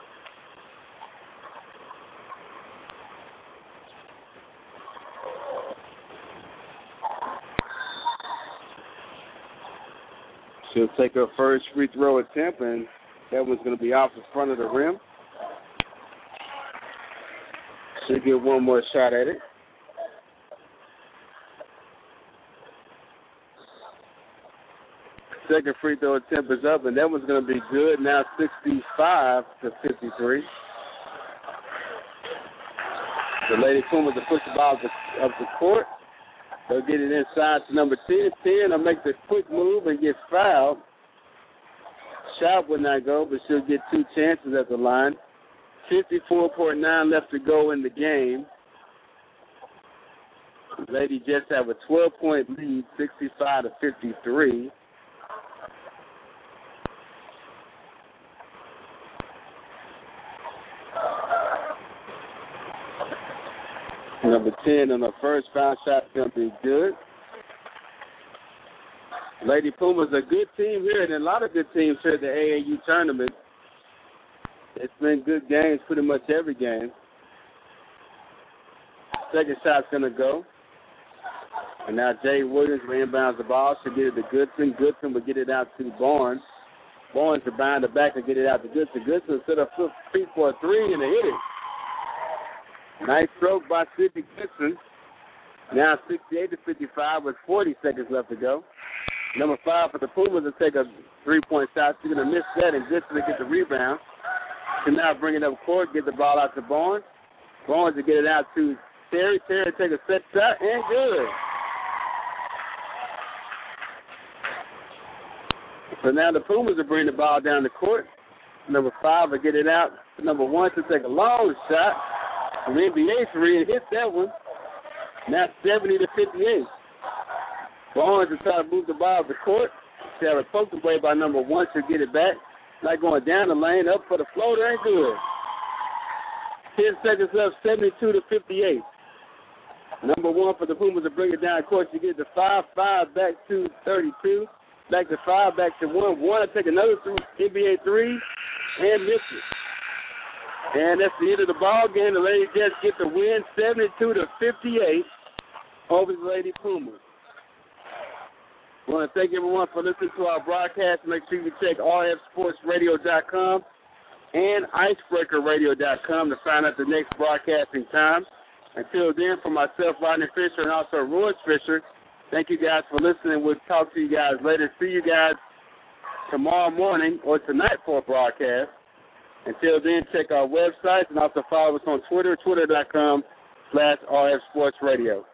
She'll take her first free throw attempt, and that one's going to be off the front of the rim. She'll get one more shot at it. Second free throw attempt is up, and that one's going to be good. Now 65 to 53. The Lady Pumas will push the ball up the court. They'll get it inside to number 10. 10 will make the quick move and get fouled. Shot would not go, but she'll get 2 chances at the line. 54.9 left to go in the game. Lady Jets have a 12-point lead, 65 to 53. Number 10 on the first foul shot is going to be good. Lady Pumas a good team here, and a lot of good teams here at the AAU tournament. It's been good games pretty much every game. Second shot's going to go. And now Jay Williams will inbound the ball. She'll get it to Goodson. Goodson will get it out to Barnes. Barnes will bind the back and get it out to Goodson. Goodson set up feet for a 3 and a hit it. Nice stroke by Sydney Goodson. Now 68 to 55 with 40 seconds left to go. Number 5 for the Pumas will take a 3-point shot. She's going to miss that, and Goodson will get the rebound. Can now bring it up court, get the ball out to Barnes. Barnes will get it out to Terry. Terry will take a set shot, and good. So now the Pumas will bring the ball down the court. Number 5 will get it out to number 1 to take a long shot. From NBA 3 and hit that one. Now 70 to 58. Barnes will try to move the ball to the court. She'll have it poked away by number 1. She'll get it back. Not going down the lane, up for the floater, ain't good. 10 seconds left, 72 to 58. Number 1 for the Pumas to bring it down the court. She gets the 5-5 back to 32. Back to 5, back to 1. 1 will take another NBA 3 and miss it. And that's the end of the ball game. The Lady Jets get the win, 72 to 58 over the Lady Pumas. We want to thank everyone for listening to our broadcast. Make sure you check rfsportsradio.com and icebreakerradio.com to find out the next broadcasting time. Until then, for myself, Rodney Fisher, and also Royce Fisher, thank you guys for listening. We'll talk to you guys later. See you guys tomorrow morning or tonight for a broadcast. Until then, check our website and also follow us on Twitter, twitter.com/rfsportsradio.